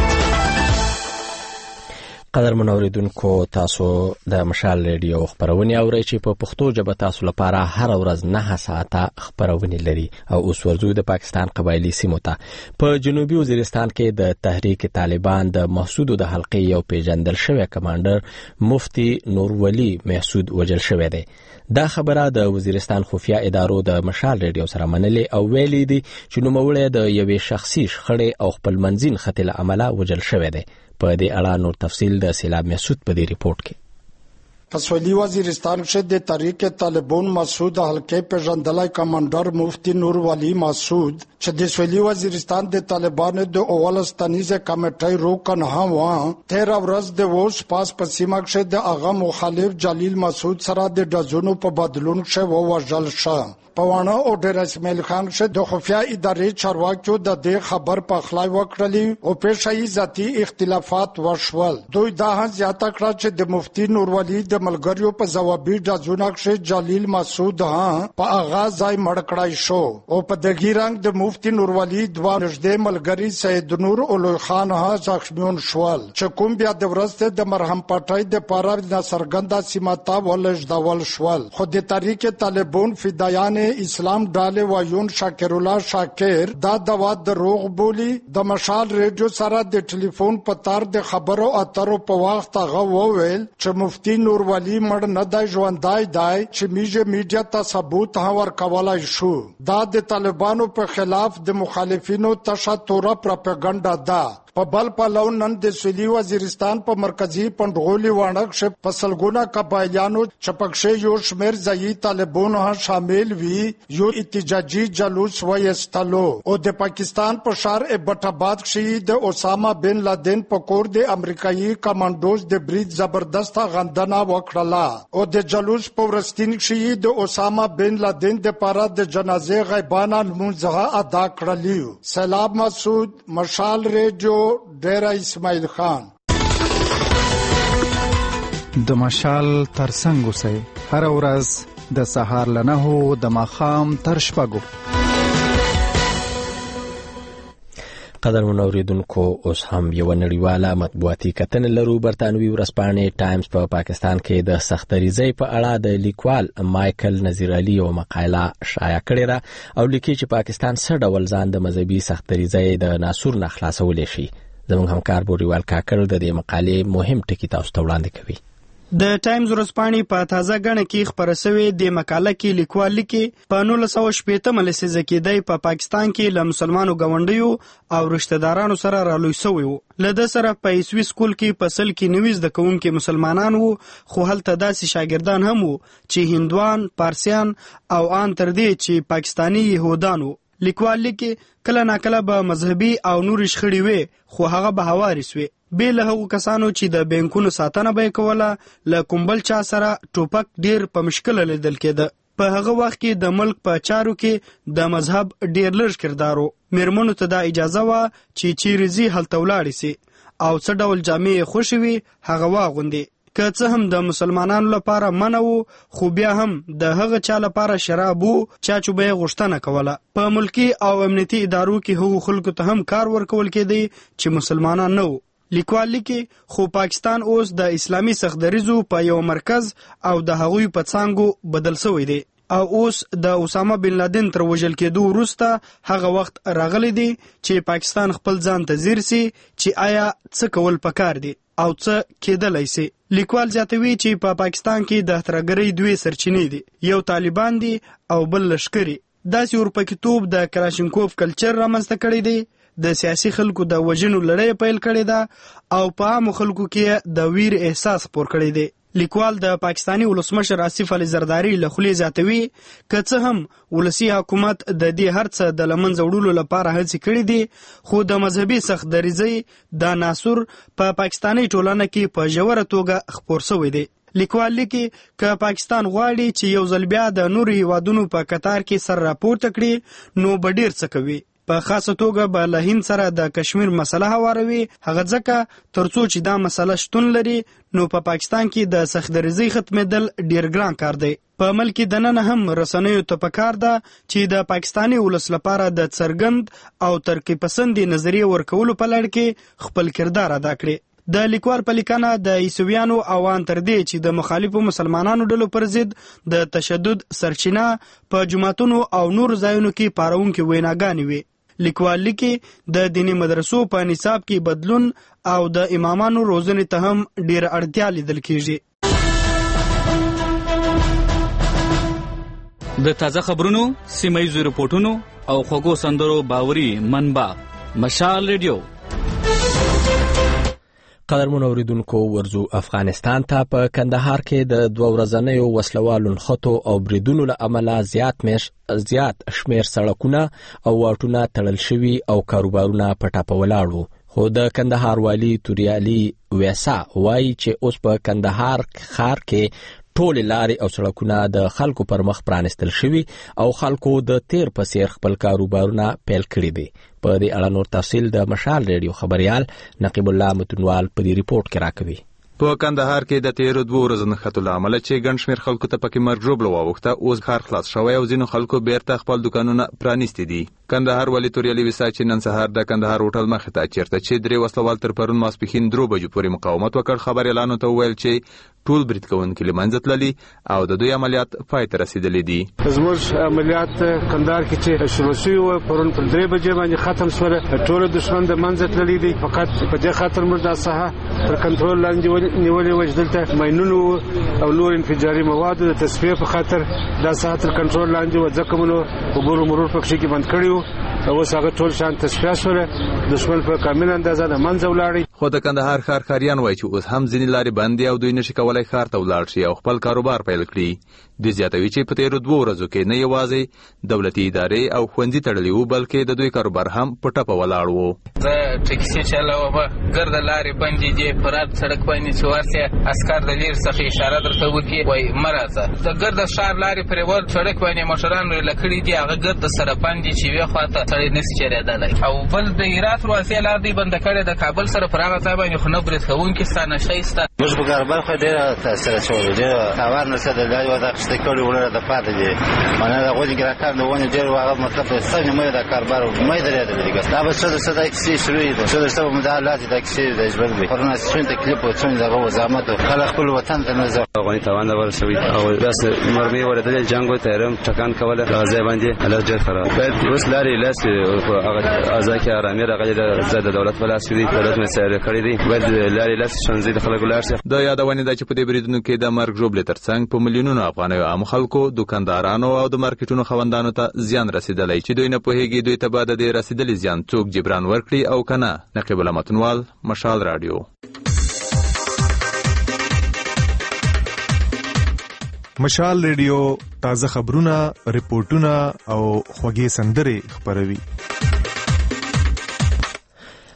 قدر منوریدونکو تاسو د مشال ریډیو خبرونه اورئ چې په پښتو ژبه تاسو لپاره هر ورځ نه ساعته خبرونه لري او اوس ورزو د پاکستان قبایلی سیمو ته په جنوبي وزیرستان کې د تحریک طالبان د محسود د حلقې یو پیژندل شوی کمانډر مفتی نور ولی محسود وجل شوی دی. دا خبره د وزیرستان خفیه ادارو د مشال ریډیو سره منلې او ویلي دي چې نوموړی د یوې شخصي شخړې او خپل منځین خطل عمله وجل شوی دی. په دې اړه نور تفصیل د سیلاب محسود په دې ریپورت کې. په سویلي وزیرستان کې د تحریک طالبان محسود حلقې پیژندلای کمانډر مفتی نور ولی محسود چې د سویلي وزیرستان د طالبانو د اول ستنیزه کمیټې روکن هوا تیرا ورځ د ووس پاس په سیمه کې د هغه مخالف جلیل محسود سره د ډزونو په بدلون شو وژل شو. پوانه او ډیر اسماعیل خان شه د خفیا ادارې چارواکو د دې خبر په خلای وکړلی او پېښې ذاتی اختلافات وشول. دوی دا هم زیاته کړه چې د مفتی نور ولی د ملګریو په ځوابي ډزونو کې جلیل محسود ها په آغاز ځای مړ کړای شو او په دغه رنګ د مفتی نور ولی دوه نږدې ملګری سید نور اولوی خان ها زخمیون شول چې کوم بیا د ورسته د مرهم پټای د پاره د سرګندا سیماتا ولج داول شول. خو د تحریک طالبان فدایان اسلام ډاله وایون شاکر الله شاکر دا دوا د روغ بولی د مشال ریډیو سره د ټلیفون په تار د خبرو اترو په وخت هغه وویل چې مفتی نور ولی مړ نه دی ژوندای دی چې میډیا میډیا ته ثبوت هاور کولای شو. دا د طالبانو په خلاف د مخالفینو تشاتوره پروپاګاندا ده. په بل پلو نن د سویلي وزیرستان په مرکزی پندغولي وانک ش فصلګونه قبایلانو چپکشه یو شمیر ځای طالبان ها شامل وی یو احتجاجي جلوس وایستلو او د پاکستان په شهر ابټاباد کې د اسامه بن لادن په کور د امریکایي کمانډوز د برید زبردست غندنه وکړه او د جلوس په ورستین کې د اسامه بن لادن د پاره د جنازې غیبانه منځه ادا کړلیو. سلام مسعود مشال ریډیو ډیرا اسماعیل خان. د مشال ترڅنګ اوسئ هر ورځ د سهار لنهو د ماښام تر شپږو. قدر منوریدونکو اوس هم یو نړیواله مطبوعاتي کتنه لرو. برتانوي ورځپاڼې ټایمز په پا پاکستان کې د سختریزۍ په اړه د لیکوال مایکل نظیر علي یو مقاله شایع کړې ده او لیکي چې پاکستان څه ډول ځان د مذهبي سختریزۍ د ناسور نه خلاصولی شي. زموږ همکار بوریوال کاکړ د دې مقالې مهم ټکي تاسو ته وړاندې کوي. د ټایمز ورځپاڼې په تازه غڼه کې خبره شوې د مقاله کې لیکوال لیکي په نولس سوه شپېته لسیزه کې د په پاکستان کې له مسلمانو ګاونډیو او رشتہ دارانو سره رالوی شوی وو. له د سره په ایسوي سکول کې فصل کې نویز د کوونکو مسلمانان وو خو هلته داسې شاګردان هم وو چې هندوان، پارسیان او ان تر دې چې پاکستانی يهودان وو. لیکوال لیکي کله ناکله به مذهبي او نور شخړې وي خو هغه به هواري سوي. به له هغو کسانو چې د بانکونو ساتنه به کوله له کومبل چا سره ټوپک ډیر په مشکل لیدل کېده. په هغه وخت کې د ملک په چارو کې د مذهب ډیر لږ کردارو. میرمنو ته دا اجازه وا چې چیرې زی هلته ولاړې سي او څه ډول جامې خوښې وي هغه واغوندي. که څه هم د مسلمانانو لپاره منع و، خو بیا هم د هغه چا لپاره شراب و چا چې به یې غوښتنه کوله. په ملکي او امنیتي ادارو کې هغو خلکو ته هم کار ورکول کېدی چې مسلمانان نه وو. لیکوال لیکي خو پاکستان اوس د اسلامي سختدریزو په یو مرکز او د هغوی په څانګو بدل شوی دی او اوس د اسامه بن لادن تر وژل کېدو وروسته هغه وخت راغلی دی چې پاکستان خپل ځان ته ځیر سي چې آیا څه کول پکار دي او څه کېدلی سي. لیکوال زیاتوي چې په پا پاکستان کې د ترهګرۍ دوې سرچینې دي، یو طالبان دي او بل لښکري. داسې اورپکیتوب د کلاشینکوف کلچر رامنځته کړی دی، د سیاسي خلکو د وژنو لړۍ پیل کړې ده او په عامو خلکو کې د ویر احساس خپور کړی دی. لیکوال د پاکستانی ولسمشر آصف علي زرداری له خولې زیاتوي که څه هم ولسي حکومت د دې هر څه د له منځه وړلو لپاره هڅې کړې دي، خو د مذهبي سختدریزۍ دا ناسور په پا پاکستاني ټولنه کې په ژوره توګه خپور شوی دی. لیکوال لیکي که پاکستان غواړي چې یو ځل بیا د نورو هیوادونو په قطار کې سر راپورته کړي نو به ډېر څه کوي. په خاصه توګه به له هند سره د کشمیر مسله هواروي، هغه ځکه ترڅو چې دا مسله شتون لري نو په پا پاکستان کې د سختدریزۍ ختمېدل ډېر ګران کار دی. په ملک دننه هم رسنیو ته پکار ده چې د پاکستاني ولس لپاره د څرګند او ترقی پسندې نظریې ورکولو په لړ کې خپل کردار ادا کړي. د لیکوال په لیکنه د عیسویانو اوان تر دې چې د مخالفو مسلمانانو ډلو پر ضد د تشدد سرچینه په جماعتونو او نور ځایونو کې پاروونکې ویناګانې وي. لیکوال لیکي د دیني مدرسو په نصاب کې بدلون او د امامانو روزنې ته هم ډېره اړتیا لیدل کېږي. د تازه خبرونو، سیمه‌ییزو رپورټونو او خوږو سندرو باوري منبع مشال ریډیو. قدرمن اوریدونکو، ورزو افغانستان ته په کندهار کې د دوه ورځنیو وسلوالو نښتو او بریدونو له امله زیات مش زیات شمیر سړکونه او واټونه تړل شوي او کاروبارونه په ټاپه ولاړ وو. خو د کندهار والي توریالي ویسا وایي چې اوس په کندهار ښار کې ټول لارې او سړکونه د خلکو پر مخ پرانستل شوي او خلکو د تیر په څیر خپل کاروبارونه پیل کړي دي. په دې اړه نور تفصیل د مشال ریډیو خبريال نقیب الله متنوال په دې ریپورت کې راکوي. په کندهار کې د تیرو دوه ورځو نښتو له امله چې ګڼ شمېر خلکو ته پکې مرګ ژوبله واوښته، اوس ښار خلاص شوی او ځینو خلکو بیرته خپل دوکانونه پرانیستي دي. کندهار والي توریالي ویسا چې نن سهار د کندهار هوټل مخې ته چیرته چې درې وسلوال تر پرون ماسپښین درو بجو پورې مقاومت وکړ، خبریالانو ته وویل چې ټول برید کوونکي له منځه تللي او د دوی عملیات پای ته رسېدلي دي. زموږ عملیات کندهار کې چې شروع شوي وو پرون پر درې بجې باندې ختم شول، ټول دښمن د منځه تللي دي. فقط په دې خاطر موږ دا ساحه پر کنټرول لاندې نیولې وه چې دلته ماینونو او نور انفجاري موادو د تصفیې په خاطر دا ساحه تر کنټرول لاندې وه، ځکه موږ عبور مرور په کښې کې بند کړي وو. اوس هغه ټول شان تصفیه شوله، دښمن په کامل اندازه د منځه ولاړی. خو د کندهار ښار ښاریان وایي چې اوس هم ځینې لارې بندې او دوی نشي کولی ښار ته ولاړ شي او خپل کاروبار پیل کړي. دوی زیاتوي چې په تېرو دوو ورځو کې نه یوازې دولتي ادارې او ښوونځي تړلي وو بلکې د دوی کاروبار هم په ټپه ولاړ وو. زه ټکسي چلومه، ګرده لارې بندې دي، په رات سړک باندې چې ورسې عسکر د لیر څخه اشاره درته وکړي وایي مه راځه. د ګرده ښار لارې پرې ور سړک باندې موټران ریله کړي دي، هغه ګرده سره بند دي چې یوې خوا ته سړی نسي چېرېدلی. او بل د هرات رواسۍ لار دوی بنده کړې د کابل سره پر هغه ځای باندې خو نه برید کوونکي ستا نشی سته. موږ په کاروبار خو ډېره تاثیره شوي، ډېره تاوان رسېدلی. دا یوه د اخیستې کړي وړه د پاتې دي، معنی د غوږې کې را کار د ونې ډېر هغه مطلب څه نیمه د کاروبار مه درېدلی دي. دا به څه درسته دا کیسې شروع دي، څه درسته به مو دا حالات دا کیسې د ژوند وي. پرون څومره تکلیف و څومره دغه و زحمت و، خلک خپل وطن ته نه ځي. افغاني تاوان ورسوي او داسې مرمۍ ورېدلې، جنګ و تیارم ټکان کوله، هغه ځای باندې حالات ډېر خراب. باید اوس لارې لاس هغه اعضا کې ارامي راغلې ده، زه د دولت په لاس کې دي، دولت مې سیاره کړې دي، باید لارې لاس ښوونځي د خلکو لاړ شي. د یادونې ده چې په دې بریدونو کې د مرګ ژوبلې تر څنګ په میلیونونو افغانیو عامو خلکو، دوکاندارانو او د مارکیټونو خاوندانو ته زیان رسېدلی چې دوی نه پوهېږي دوی ته به د دې رسېدلي زیان څوک جبران ورکړي او که نه. نقیب الله متنوال، مشال راډیو. مشال ریډیو تازه خبرونه، رپورټونه او خوږې سندرې خپروي.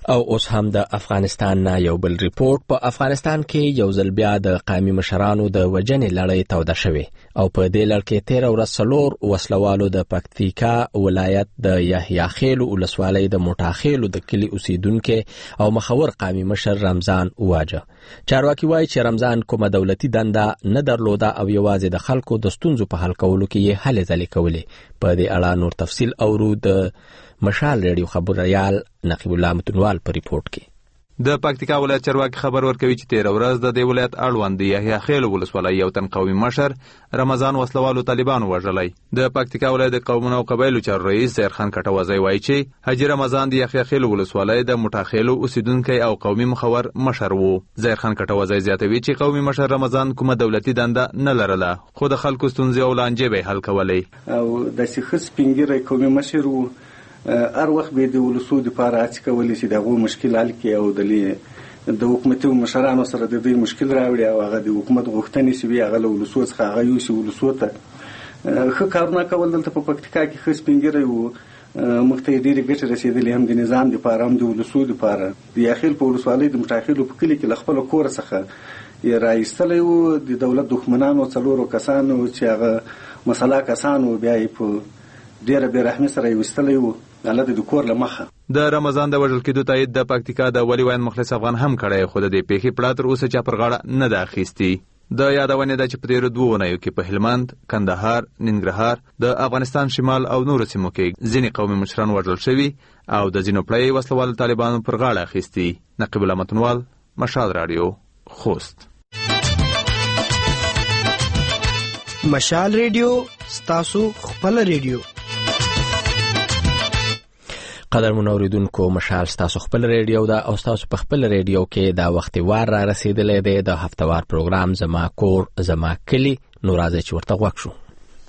او اوس هم د افغانستان نه یو بل ریپورت. په افغانستان کې یو ځل بیا د قومي مشرانو د وجنې لړۍ توده شوې او په دې لړ کې تیر ورځ څلور وسلوالو د پکتیکا ولایت د یحیی خیل ولسوالۍ د موټاخیلو د کلی اوسیدونکو او مخور قومي مشر رمضان واجه. چارواکي وایي چې رمضان کومه دولتي دنده نه درلوده او یوازې د خلکو د ستونزو په حل کولو کې یې هلې ځلې کولې. په دې اړه نور تفصیل اورو د مشال ریډیو خبريال نقیب الله متنوال په ریپورت کې. د پکتیکا ولایت چارواکي خبر ورکوي چې تیر ورځ د دې ولایت اړوند د یحیی خیل ولسوالۍ یو تن قومي مشر رمضان وسلوالو طالبانو وژلی. د پکتیکا ولایت د قومونو او قبایلو چارو رئیس زیرخان کټوازی وایي چې حاجی رمضان د یحیی خیل ولسوالۍ د موټاخیلو اوسیدونکی او قومي مخور مشر وو. زیرخان کټوازی زیاتوي چې قومي مشر رمضان کومه دولتي دنده نه لرله خو د خلکو ستونزې او لانجې به حل کولې او د سیخ سپینګری قومي مشر وو. هر وخت به د ولسو د پاره هڅه کولې چې دغه مشکل حل کړي او د د حکومتي مشرانو سره د دې مشکل راوړي او هغه د حکومت غوښتنې چې وي هغه له ولسو څخه هغه یو چې ولسو ته ښه کارونه کول دلته په پکتیکا کې ښه سپینګری وو. موږ ته ډېرې ګټې رسېدلې هم د نظام دپاره هم د ولسو دپاره. د یاخیل په ولسوالۍ د مټاخیلو په کلي کې له خپله کوره څخه یې رایستلی وو د دولت دښمنانو څلورو کسانو چې هغه مسله کسان وو بیا یې په ډېره بېرحمي سره یې ویستلی وو د کور له مخه. د رمضان د وژل کېدو تایید د پکتیکا د ولي ویاند مخلص افغان هم کړی خو د دې پیښې پړه تر اوسه چا پر غاړه نه ده اخیستې. د یادونې ده چې په تېرو دوو اونیو کې په هلمند، کندهار، ننګرهار، د افغانستان شمال او نورو سیمو کې ځینې قومي مشران وژل شوي او د ځینو پړه یې وسلوالو طالبانو پر غاړه اخیستې. نقیب الله متنوال، مشال راډیو، خوست. مشال ریډیو ستاسو خپل ریډیو. قدر منوریدونکو، مشال ستاسو خپل ریډیو ده او ستاسو په خپل ریډیو کې دا وخت وار را رسیدلې ده د هفتوار پروګرام زما کور زما کلی. نو راځي چې ورته غوږ شو.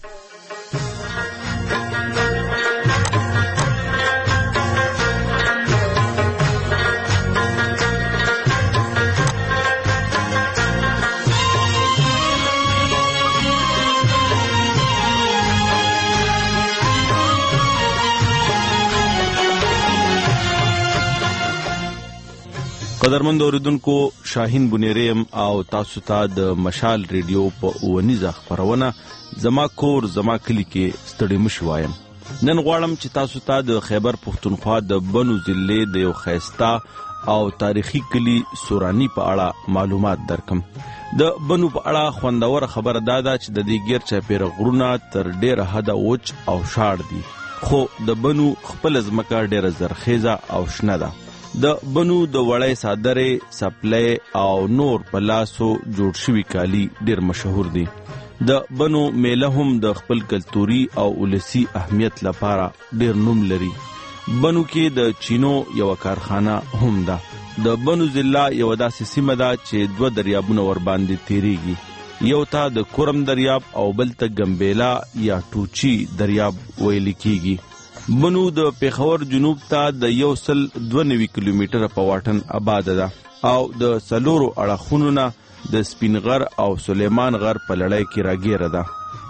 قدرمند اوریدونکو، شاهین بنیریم او تاسو ته د مشال ریډیو په اونیزه خبرونه زما کور زما کلی کې ستړي مشو وایم. نن غواړم چې تاسو ته د خیبر پښتونخوا د بنو ضلع د یو ښایسته او تاریخي کلی سورانی په اړه معلومات درکم. د بنو په اړه خوندور خبره دا ده چې د دې ګیر چاپیره غرونه تر ډیره حده وچ او شاړ دي خو د بنو خپل ځمکه ډیره زرخیزه او شنه ده. د بنو د وړۍ صادرې، سپلۍ او نور په لاسو جوړ شوي کالي ډیر مشهور دي. د بنو میله هم د خپل کلتوري او ولسي اهمیت لپاره ډیر نوم لري. بنو کې د چینو یو کارخانه هم ده. د بنو ضلع یو داسې سیمه ده چې دوه دریابونه ورباندې تیریږي. یو ته د کورم دریاب او بل ته ګمبیلا یا ټوچی دریاب ویل کیږي. بنو د پیښور جنوب ته د یو سل دوه نوي کیلومتره په واټن آباد ده او د څلورو اړخونو نه د سپینغر او سلیمان غر په لړۍ کې راګیره ده.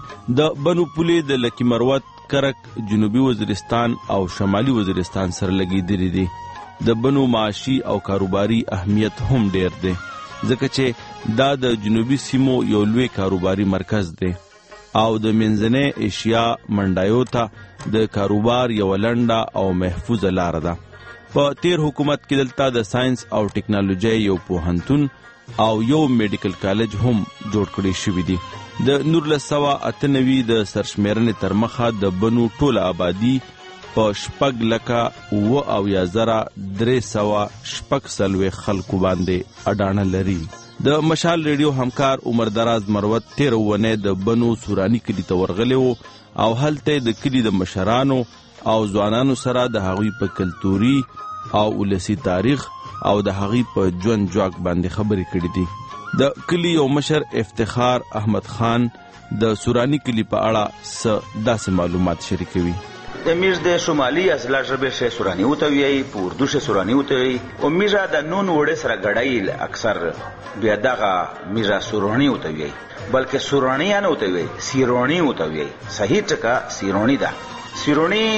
د بنو پولې د لکی مروت، کرک، جنوبي وزیرستان او شمالي وزیرستان سره لګېدلې دي. د بنو معاشي او کاروباري اهمیت هم ډیر دی ځکه چې دا د جنوبي سیمو یو لوی کاروباري مرکز دی او د منځنۍ ایشیا منډایو ته د کاروبار یو لنډه او محفوظه لار ده. په تیر حکومت کې دلته د ساينس او ټیکنالوژي یو پوهنتون او یو میډیکل کالج هم جوړ کړی شوی دی. د نورلس سوه اته نوي د سرشمیرنې تر مخه د بنو ټوله آبادي په شپږ لکه اوه اویا زره درې سوه شپږ څلوېښت خلکو باندې اډانه لري. د مشال ریډیو همکار عمر دراز مروت تیر ونه د بنو سورانی کلی ته ورغلی وو او هلته د کلی د مشرانو او ځوانانو سره د هغوی په کلتوري او ولسي تاریخ او د هغوی په ژوند جواک باندې خبرې کړې دي. د کلی یو مشر افتخار احمد خان د سورانی کلی په اړه څه داسې معلومات شریکوي. امیر د شمالي اصلا ژبه شه سورانی وته وی په اردو شه سورانی وته وی او میرا د نون وړه سره غړایل اکثر بیا دغه میرا سورانی وته وی بلکې سورانی نه وته وی سیرونی وته وی صحیح ټکا سیرونی ده. سیرونی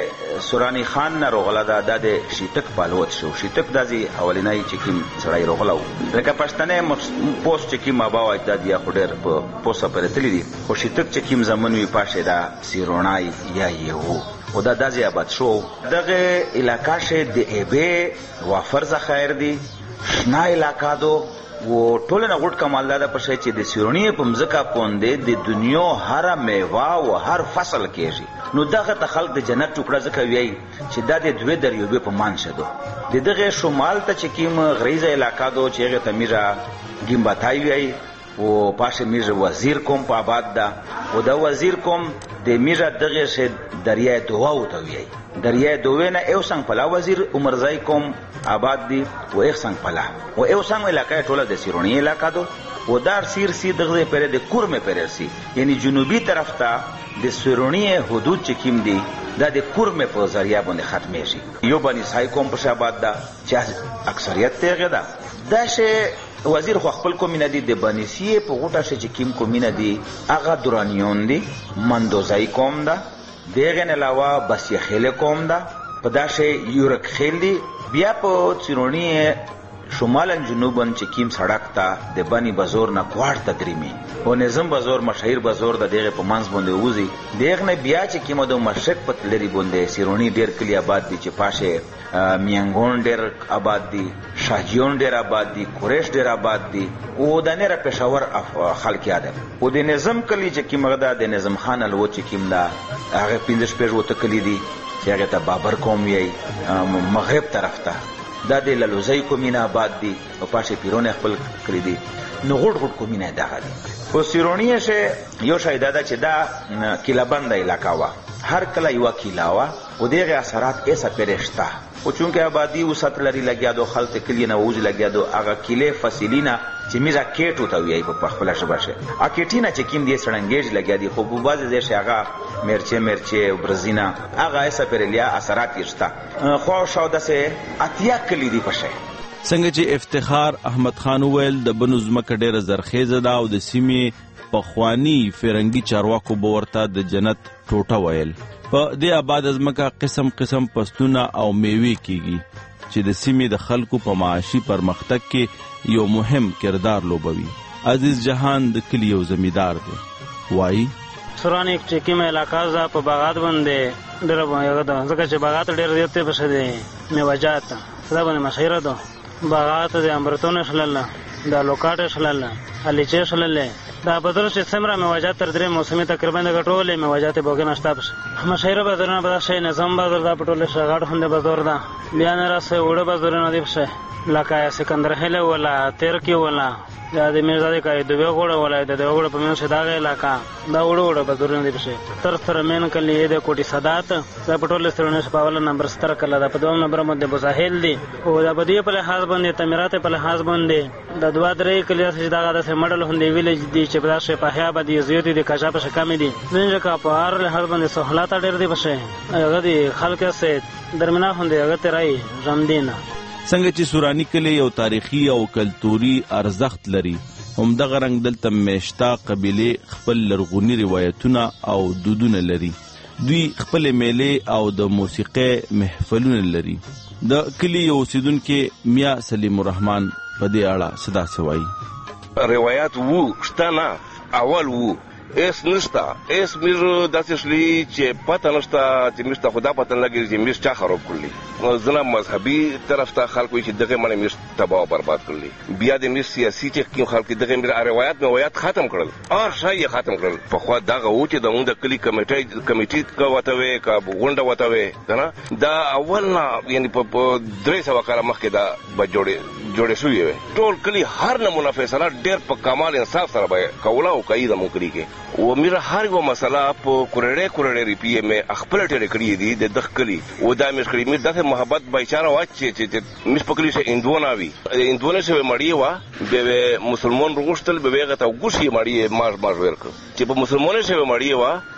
د سورانی خان نه روغله ده د شیتک پالوت شو شیتک دازي اولنۍ چې کوم سړی روغله لکه پښتنې پوسټ چې کوم ابا اجداد یا خډر په پوسه پرتلی دي خو شیتک چې کوم زمونوي پاشه ده سیرونای یا یو او دا دازي آباد شو دغه علاقہ شه د ایبه وافر ذخایر دي شنا علاقہ دو و ټول نه غټ کمال ده په شی چې د سیرونی په مزکا پوندې د دنیا هر میوه او هر فصل کېږي نو دغه ته خلق د جنت ټوکړه ځکه ویي چې دا د دوه دریوبه په مان شدو د دغه شمال ته چې کیم غریزه علاقہ دو چې هغه ته میرا ګمباتای ویي او پاشه میرا وزیر کوم په آباد ده او دا وزیر کوم د میرا دغه شه دریای دوه او ته ویي دریای دوه نه یو څنګه پلا وزیر عمرزای کوم آباد دی و یو څنګه پلا و یو څنګه علاقہ ټوله د سیرونی علاقہ دو و دار سیر سی دغه پره د کورمه پره سی یعنی جنوبی طرف ته د سیرونی حدود چې کیم دی دا د کورمه په ذریعہ باندې ختمه شي یو باندې سای کوم په شاباد دا چې اکثریت ته دا دا شه وزیر خو خپل کومینه دی د بنسی په غوټه شه چې کیم کومینه دی هغه دورانیون دی مندوزای کوم دا دغه نه علاوه بس یې خېله کوم دا په دا شه یورک خېل دی بیا په سیرونی شمالن جنوبن چې کیم سړک ته د بنی بازور نه کوړ ته دریمي او نظم بازور مشهیر بازور د دغه په منځ باندې وځي دغه نه بیا چې کیمو د مشرق په لری باندې سیرونی ډیر کلی آباد دي چې پاشه میانګون ډیر آباد دي شاهجون ډیر آباد دي قریش ډیر آباد دي او د نره پېښور خلک یاد او د نظم کلی چې کیمغه د نظم خان الو چې کیم دا هغه پینځه شپږ وته کلی دي چې هغه ته بابر قوم وی مغرب طرف ته دا د لالوزای کومینه آباد دي او پاشه پیرونه خپل کړی دي نو غټ غټ کومینه ده غالي خو سیرونی شه یو شایده ده چې دا کیلا بند علاقہ وا هر کله یو کیلا وا او دغه اثرات ایسا پرشتہ او چونکه آبادی وسط لري لګیا دو خلک کلی نه وځ لګیا دو هغه کله فصیلینا چې میرا کېټو ته ویای په خپل شبشه ا کېټینا چې کیم دي سړنګېج لګیا دي خو په بازه دې هغه مرچه مرچه او برزینا هغه ایسا پرلیا اثرات یشتا خو شاو دسه اتیا کلی دی پشه څنګه چې افتخار احمد خان ویل د بنو زمکه ډیره زرخیزه ده او د سیمې پخوانی فرنګي چارواکو بورته د جنت ټوټه ویل په دې آباد ازمکه قسم قسم پستونه او میوه کیږي چې د سیمې د خلکو په معاشي پرمختګ کې یو مهم کردار لوبوي عزیز جهان د کلی یو زمیدار دی وایي سورانی چې کومه علاقہ ز په باغات باندې ډېر یو ده ځکه چې باغات ډېر دیته بشه دي میوجات دا باندې مشهور ده باغات د امرتون شلل دا لوکاټ شلل الیچ شلل دا بدر چې سمره میوجات تر درې موسمي تقریبا د غټولې میوجات بوګه نشتا بشه مشهور بازارونه به شي نظام بازار دا پټول شغاټ هنده بازار دا بیا نه راسه وړه بازارونه دی بشه لکه سکندر هله ولا تیر کی ولا دا د میرزا کای د وګړه ولا د وګړه په منځ دا علاقہ دا وړه وړه بازارونه دی بشه تر تر مین کلی د کوټي صدات دا پټول سرونه په نمبر ستر کله دا په دوه نمبر باندې بوزاهل دی او دا بدیه په لحاظ باندې تعمیرات په لحاظ باندې د دوه درې کلی چې دا د ماډل هندي ویلج دی چې په شپه په هیا باندې زیات دي کاجا په شکامې دي څنګه کا په هر لحاظ باندې سہولت ډېر دی بشه هغه دی خلک سره درمنه هندي هغه ترای رمدینه څنګه چې سورانی کلی یو تاریخي او کلتوري ارزښت لري همدغه رنګ دلته میشتا قبیله خپل لرغونی روایتونه او دودونه لري دوی خپل میلې او د موسیقي محفلونه لري د کلی یو اوسیدونکو میا سلیم الرحمن په دې اړه صدا سوای روایت وو شتنه اول وو اس نشتا اس میر داسې شلی چې پته نشتا چې مشته خدا پته لګي چې مش چا خراب کړلی زنه مذهبي طرف ته خلکو چې دغه باندې مش تباہ برباد کړلی بیا د مش سیاسي چې کوم خلک دغه میر روایت نو روایت ختم کړل اور شای ختم کړل په خو دغه و چې دغه د کلی کمیټي کمیټي کا وته وې کا غونډه وته وې کنه دا اول نه یعنی په درې سو کال مخکې دا بجوړې جوړې شوې وې ټول کلی هر نمونه فیصله ډېر په کمال انصاف سره به کولا او کوي د مونږ کې و میرا هر یو مسله په کورړې کورړې ریپیه مې خپل ټړې کړې دي د دخلي و دا مې کړې مې دغه محبت بایچاره واچي چې مې پکلی شه اندوناوي اندونیسیا مړی و به مسلمان روشتل به هغه ته ګوشي مړی مار مار ورک چې په مسلمانانو شه مړی و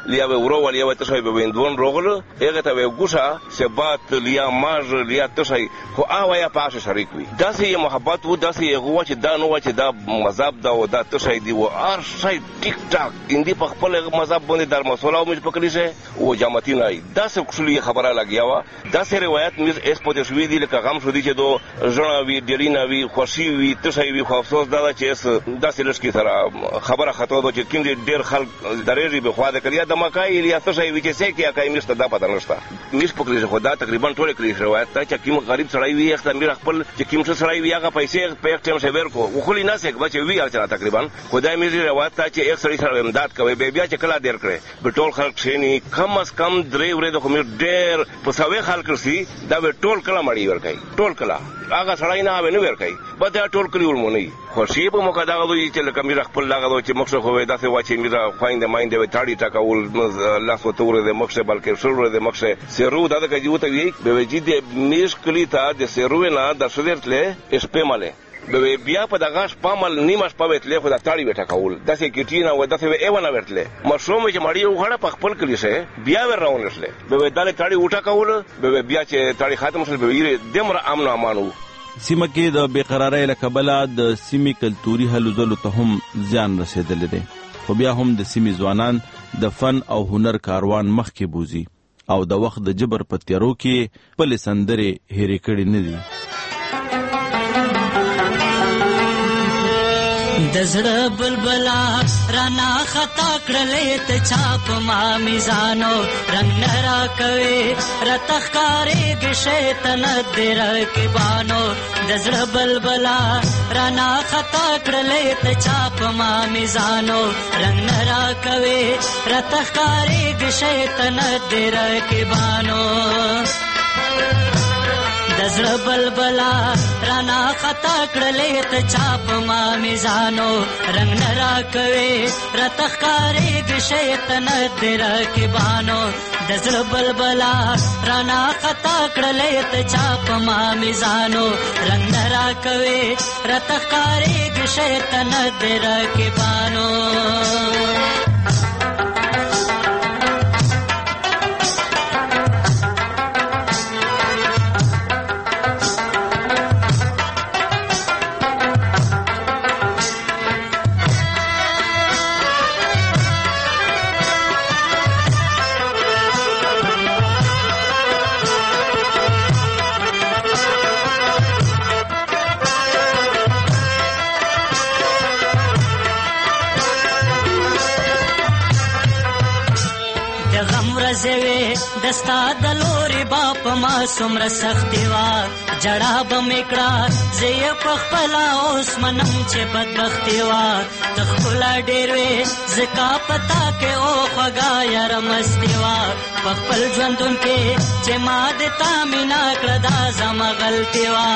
لیا به ورو ولیا ته به ویندون روغل هغه ته ګوشه سبات لیا ماج لیا ته خو هغه یا پاشه شریک وي داسې محبت وو داسې هغه چې دا نو چې دا مذهب دا او دا ته دی و ار شي ټیک ټاک اندی په خپل مذهب باندې در مسوله او مې پکړی شه او جماعتي نه داسې خپل خبره لګیا و داسې روایت مې اس په تشوی دی لکه غم شو دي چې دو ژوند وی ډیرینا وی خوشي وی ته وی خو افسوس دا چې اس داسې لشکې سره خبره خطو دو چې کیند ډیر خلک درېږي به خوا د کړیا د مکای لیا ته وی چې سې کیا کای مشته دا پته نشته مش پکړی خو دا تقریبا ټول کړی روایت ته چې کیم غریب سړی وی اخته میر خپل چې کیم څه سړی وی هغه پیسې په یک ټیم شویر کو وخلی نه سګ بچ وی اچرا تقریبا خدای مې روایت ته چې یک سړی سره امداد کوي به بیا چې کلا ډیر کړي به ټول خلک شینی کم از کم درې ورې د خمیر ډیر په سوي خلک رسی دا به ټول کلا مړی ور کوي ټول کلا هغه سړی نه به نو ور کوي به دا ټول کلی ورمونی خوشي په موقع دا غوي چې لکه میر خپل لاغه چې مخ خو دا څه واچي میر خويند ماینده وي تاړي ټاکول لاس وتور د مخ بلکې شروع د مخ سیرو دا د کجو ته وی به وجې د میش کلی ته د سیرو نه د شذرتله اسپماله به بیا په دغه شپمل نیمه شپه وتلې خو د تاړي وټه کول داسې کیټینا و داسې ایونه ورتله مشروم چې مړی وغړه په خپل کلی شه بیا ور راونسله به دله تاړي وټه کول به بیا چې تاړي ختم شول به یې دمر امن امانو سیمه کې د بیقراری له کبله د سیمې کلتوري هلو ځلو ته هم زیان رسیدلی دی خو بیا هم د سیمې ځوانان د فن او هنر کاروان مخکې بوزي او د وخت د جبر په تیارو کې خپلې سندرې هېرې کړې نه دي د زړه بلبلا رانا خطا کړلې ته چاپ ما میزانو رنگ نه راکوي رتخکارې د شیطان در کې بانو د زړه بلبلا رانا خطا کړلې ته چاپ ما میزانو رنگ نه راکوي رتخکارې د شیطان در کې بانو د زړه بلبلا رانا خطا کړلې ته چاپ ما میزانو رنگ نه راکوي رتخکارې د شیطان در کې بانو د زړه بلبلا رانا خطا کړلې ته چاپ ما میزانو رنگ نه راکوي رتخکارې د شیطان در کې بانو دستا د لوري باپ ما سمر سختي وا جړا بمکړه زه په خپل اوس منم چې بدبختي وا تخپل ډېر وې زکا پتا کې او خغا یار مستی وا په خپل ژوندون کې چې ما د تا مینا کړه دا زما غلطي وا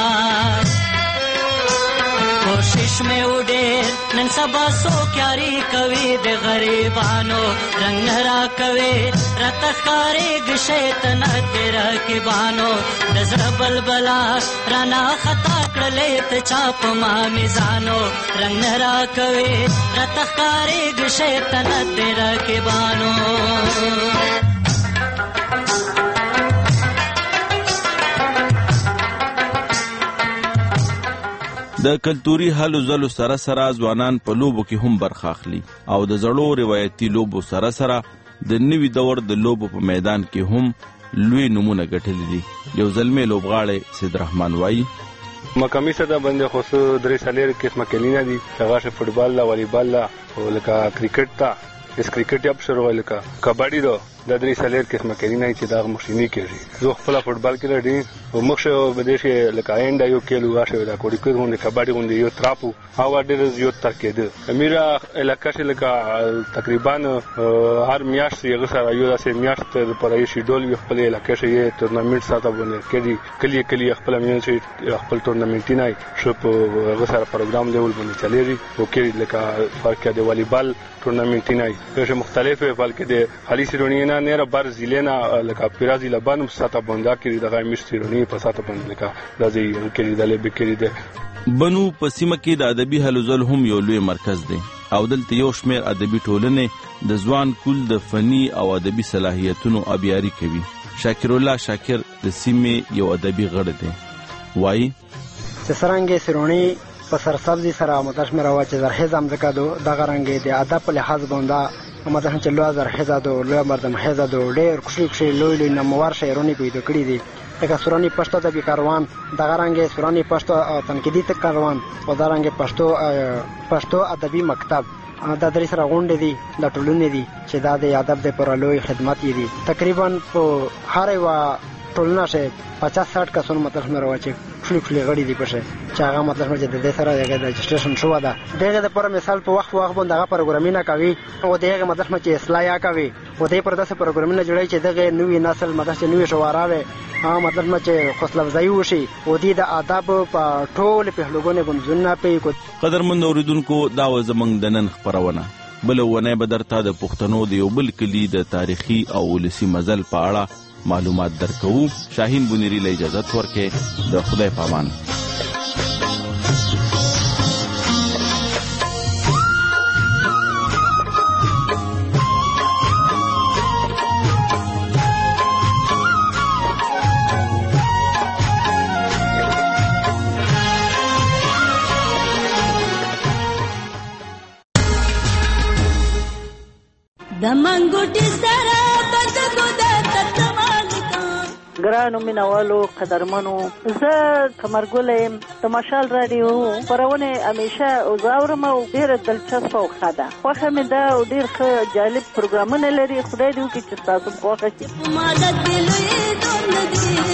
کوشش میں اڑے نن سبا سو کیاری کوي د غریبانو رنگ نرا کوي رتخارې د شیطان تیر کې بانو نظر بلبلا رانا خطا کړلې ته چاپ ما میزانو رنگ نرا کوي رتخارې د شیطان تیر کې بانو د کلتوري هلو ځلو سره سره ځوانان په لوبو کې هم برخه اخلي او د زړو روایتي لوبو سره سره د نوي دور د لوبو په میدان کې هم لوی نمونه ګټلي دي یو زلمی لوبغاړی سید رحمان وایي مقامی سطح باندې خو درې څلور قسمه کلینه دي هغه فوټبال لا والیبال لا او لکه کرکټ ته اس کرکټ یاب شروع لکه کبډي دو د درې څلور قسمه کلینه چې دا مشینی کېږي زه خپل فوټبال کې لري او مخه بدیشه لکه ایندا یو کېلو واشه دا کوډی کوم د کبډي غونډي یو تراپو او ډېر یو تر کېده میرا علاقه چې لکه تقریبا هر میاشت یو سره یو داسې میاشت پر یو شیډول یو خپل علاقه کې تورنمنت ساته باندې کېږي کلی کلی خپل میاشت خپل تورنمنت نه شو په هغه سره پروګرام لیول باندې چلیږي او کې لکه فرق دی والیبال تورنمنت نه چې مختلفه بلکې د خالي سیرونی نه نه بر زیلینا لکه پیرازي لبانم ساته باندې کې دغه مشترونی په ساته باندې لکه دځي کې د لبي کې د بنو په سیمه کې د ادبي هلو ځل هم یو لوی مرکز دی او دلته یو شمېر ادبي ټولنې د ځوان کول د فني او ادبي صلاحیتونو ابیاري کوي. شاکر الله شاکر د سیمې یو ادبي غړی دی. وایي چې څرنګه سرونی په سرسبزي سره متش مې راوه چې زرخیزه مځکه دو دغه رنګې د ادب په لحاظ باندې متش چې لویه زرخیزه دو لویه مردمخیزه دو ډېر کوچني کوچني لوی لوی نامور شعرونه پیدا کړي دي. لکه سورانی پښتو ادبي کاروان دغه رنګې سورانی پښتو تنقیدي کاروان او دغه رنګې پښتو پښتو ادبي مکتب دا درې سره غونډې دي د ټولنې دي چې دا د ادب د پر لوی خدمت دي. تقریبا په هر یوه ټولنه چې پچاس ساټ کسونه مطلب مې راوه چې ټولې ټولې غړي دي پکې چې هغه مطلب چې د دې سره د رجسټریشن شوی ده. دغه دپاره مثال په وخت په وخت باندې هغه پروګرامونه کوي او د هغې مطلب چې اصلاح کوي او دی پر داسې پروګرامونه جوړوي چې دغه نوي نسل مطلب چې نوي شعراوې هغه مطلب چې حوصله افزایي وشي او دوی د ادب په ټولې پهلوګانې باندې ځانونه پوهې کړي. قدرمند اورېدونکو دا و زموږ د نن خپرونه. بله اونۍ به درته د پښتنو د یو بل کلي د تاریخي او ولسي مزل په اړه معلومات درکوو. شاهین بونیری له اجازت ورکې د خدای په امان. دمنګوټي سره بدګو د ګرانو مینوالو قدرمنو زه قمرګل یم د مشال رادیو خپرونه همیشه زاورم او ډېره دلچسپه او ښه ده. خوښه مې ده او ډېر ښه جالب پروګرامونه لري. خدای دې وکړي چې ستاسو خوښه شي.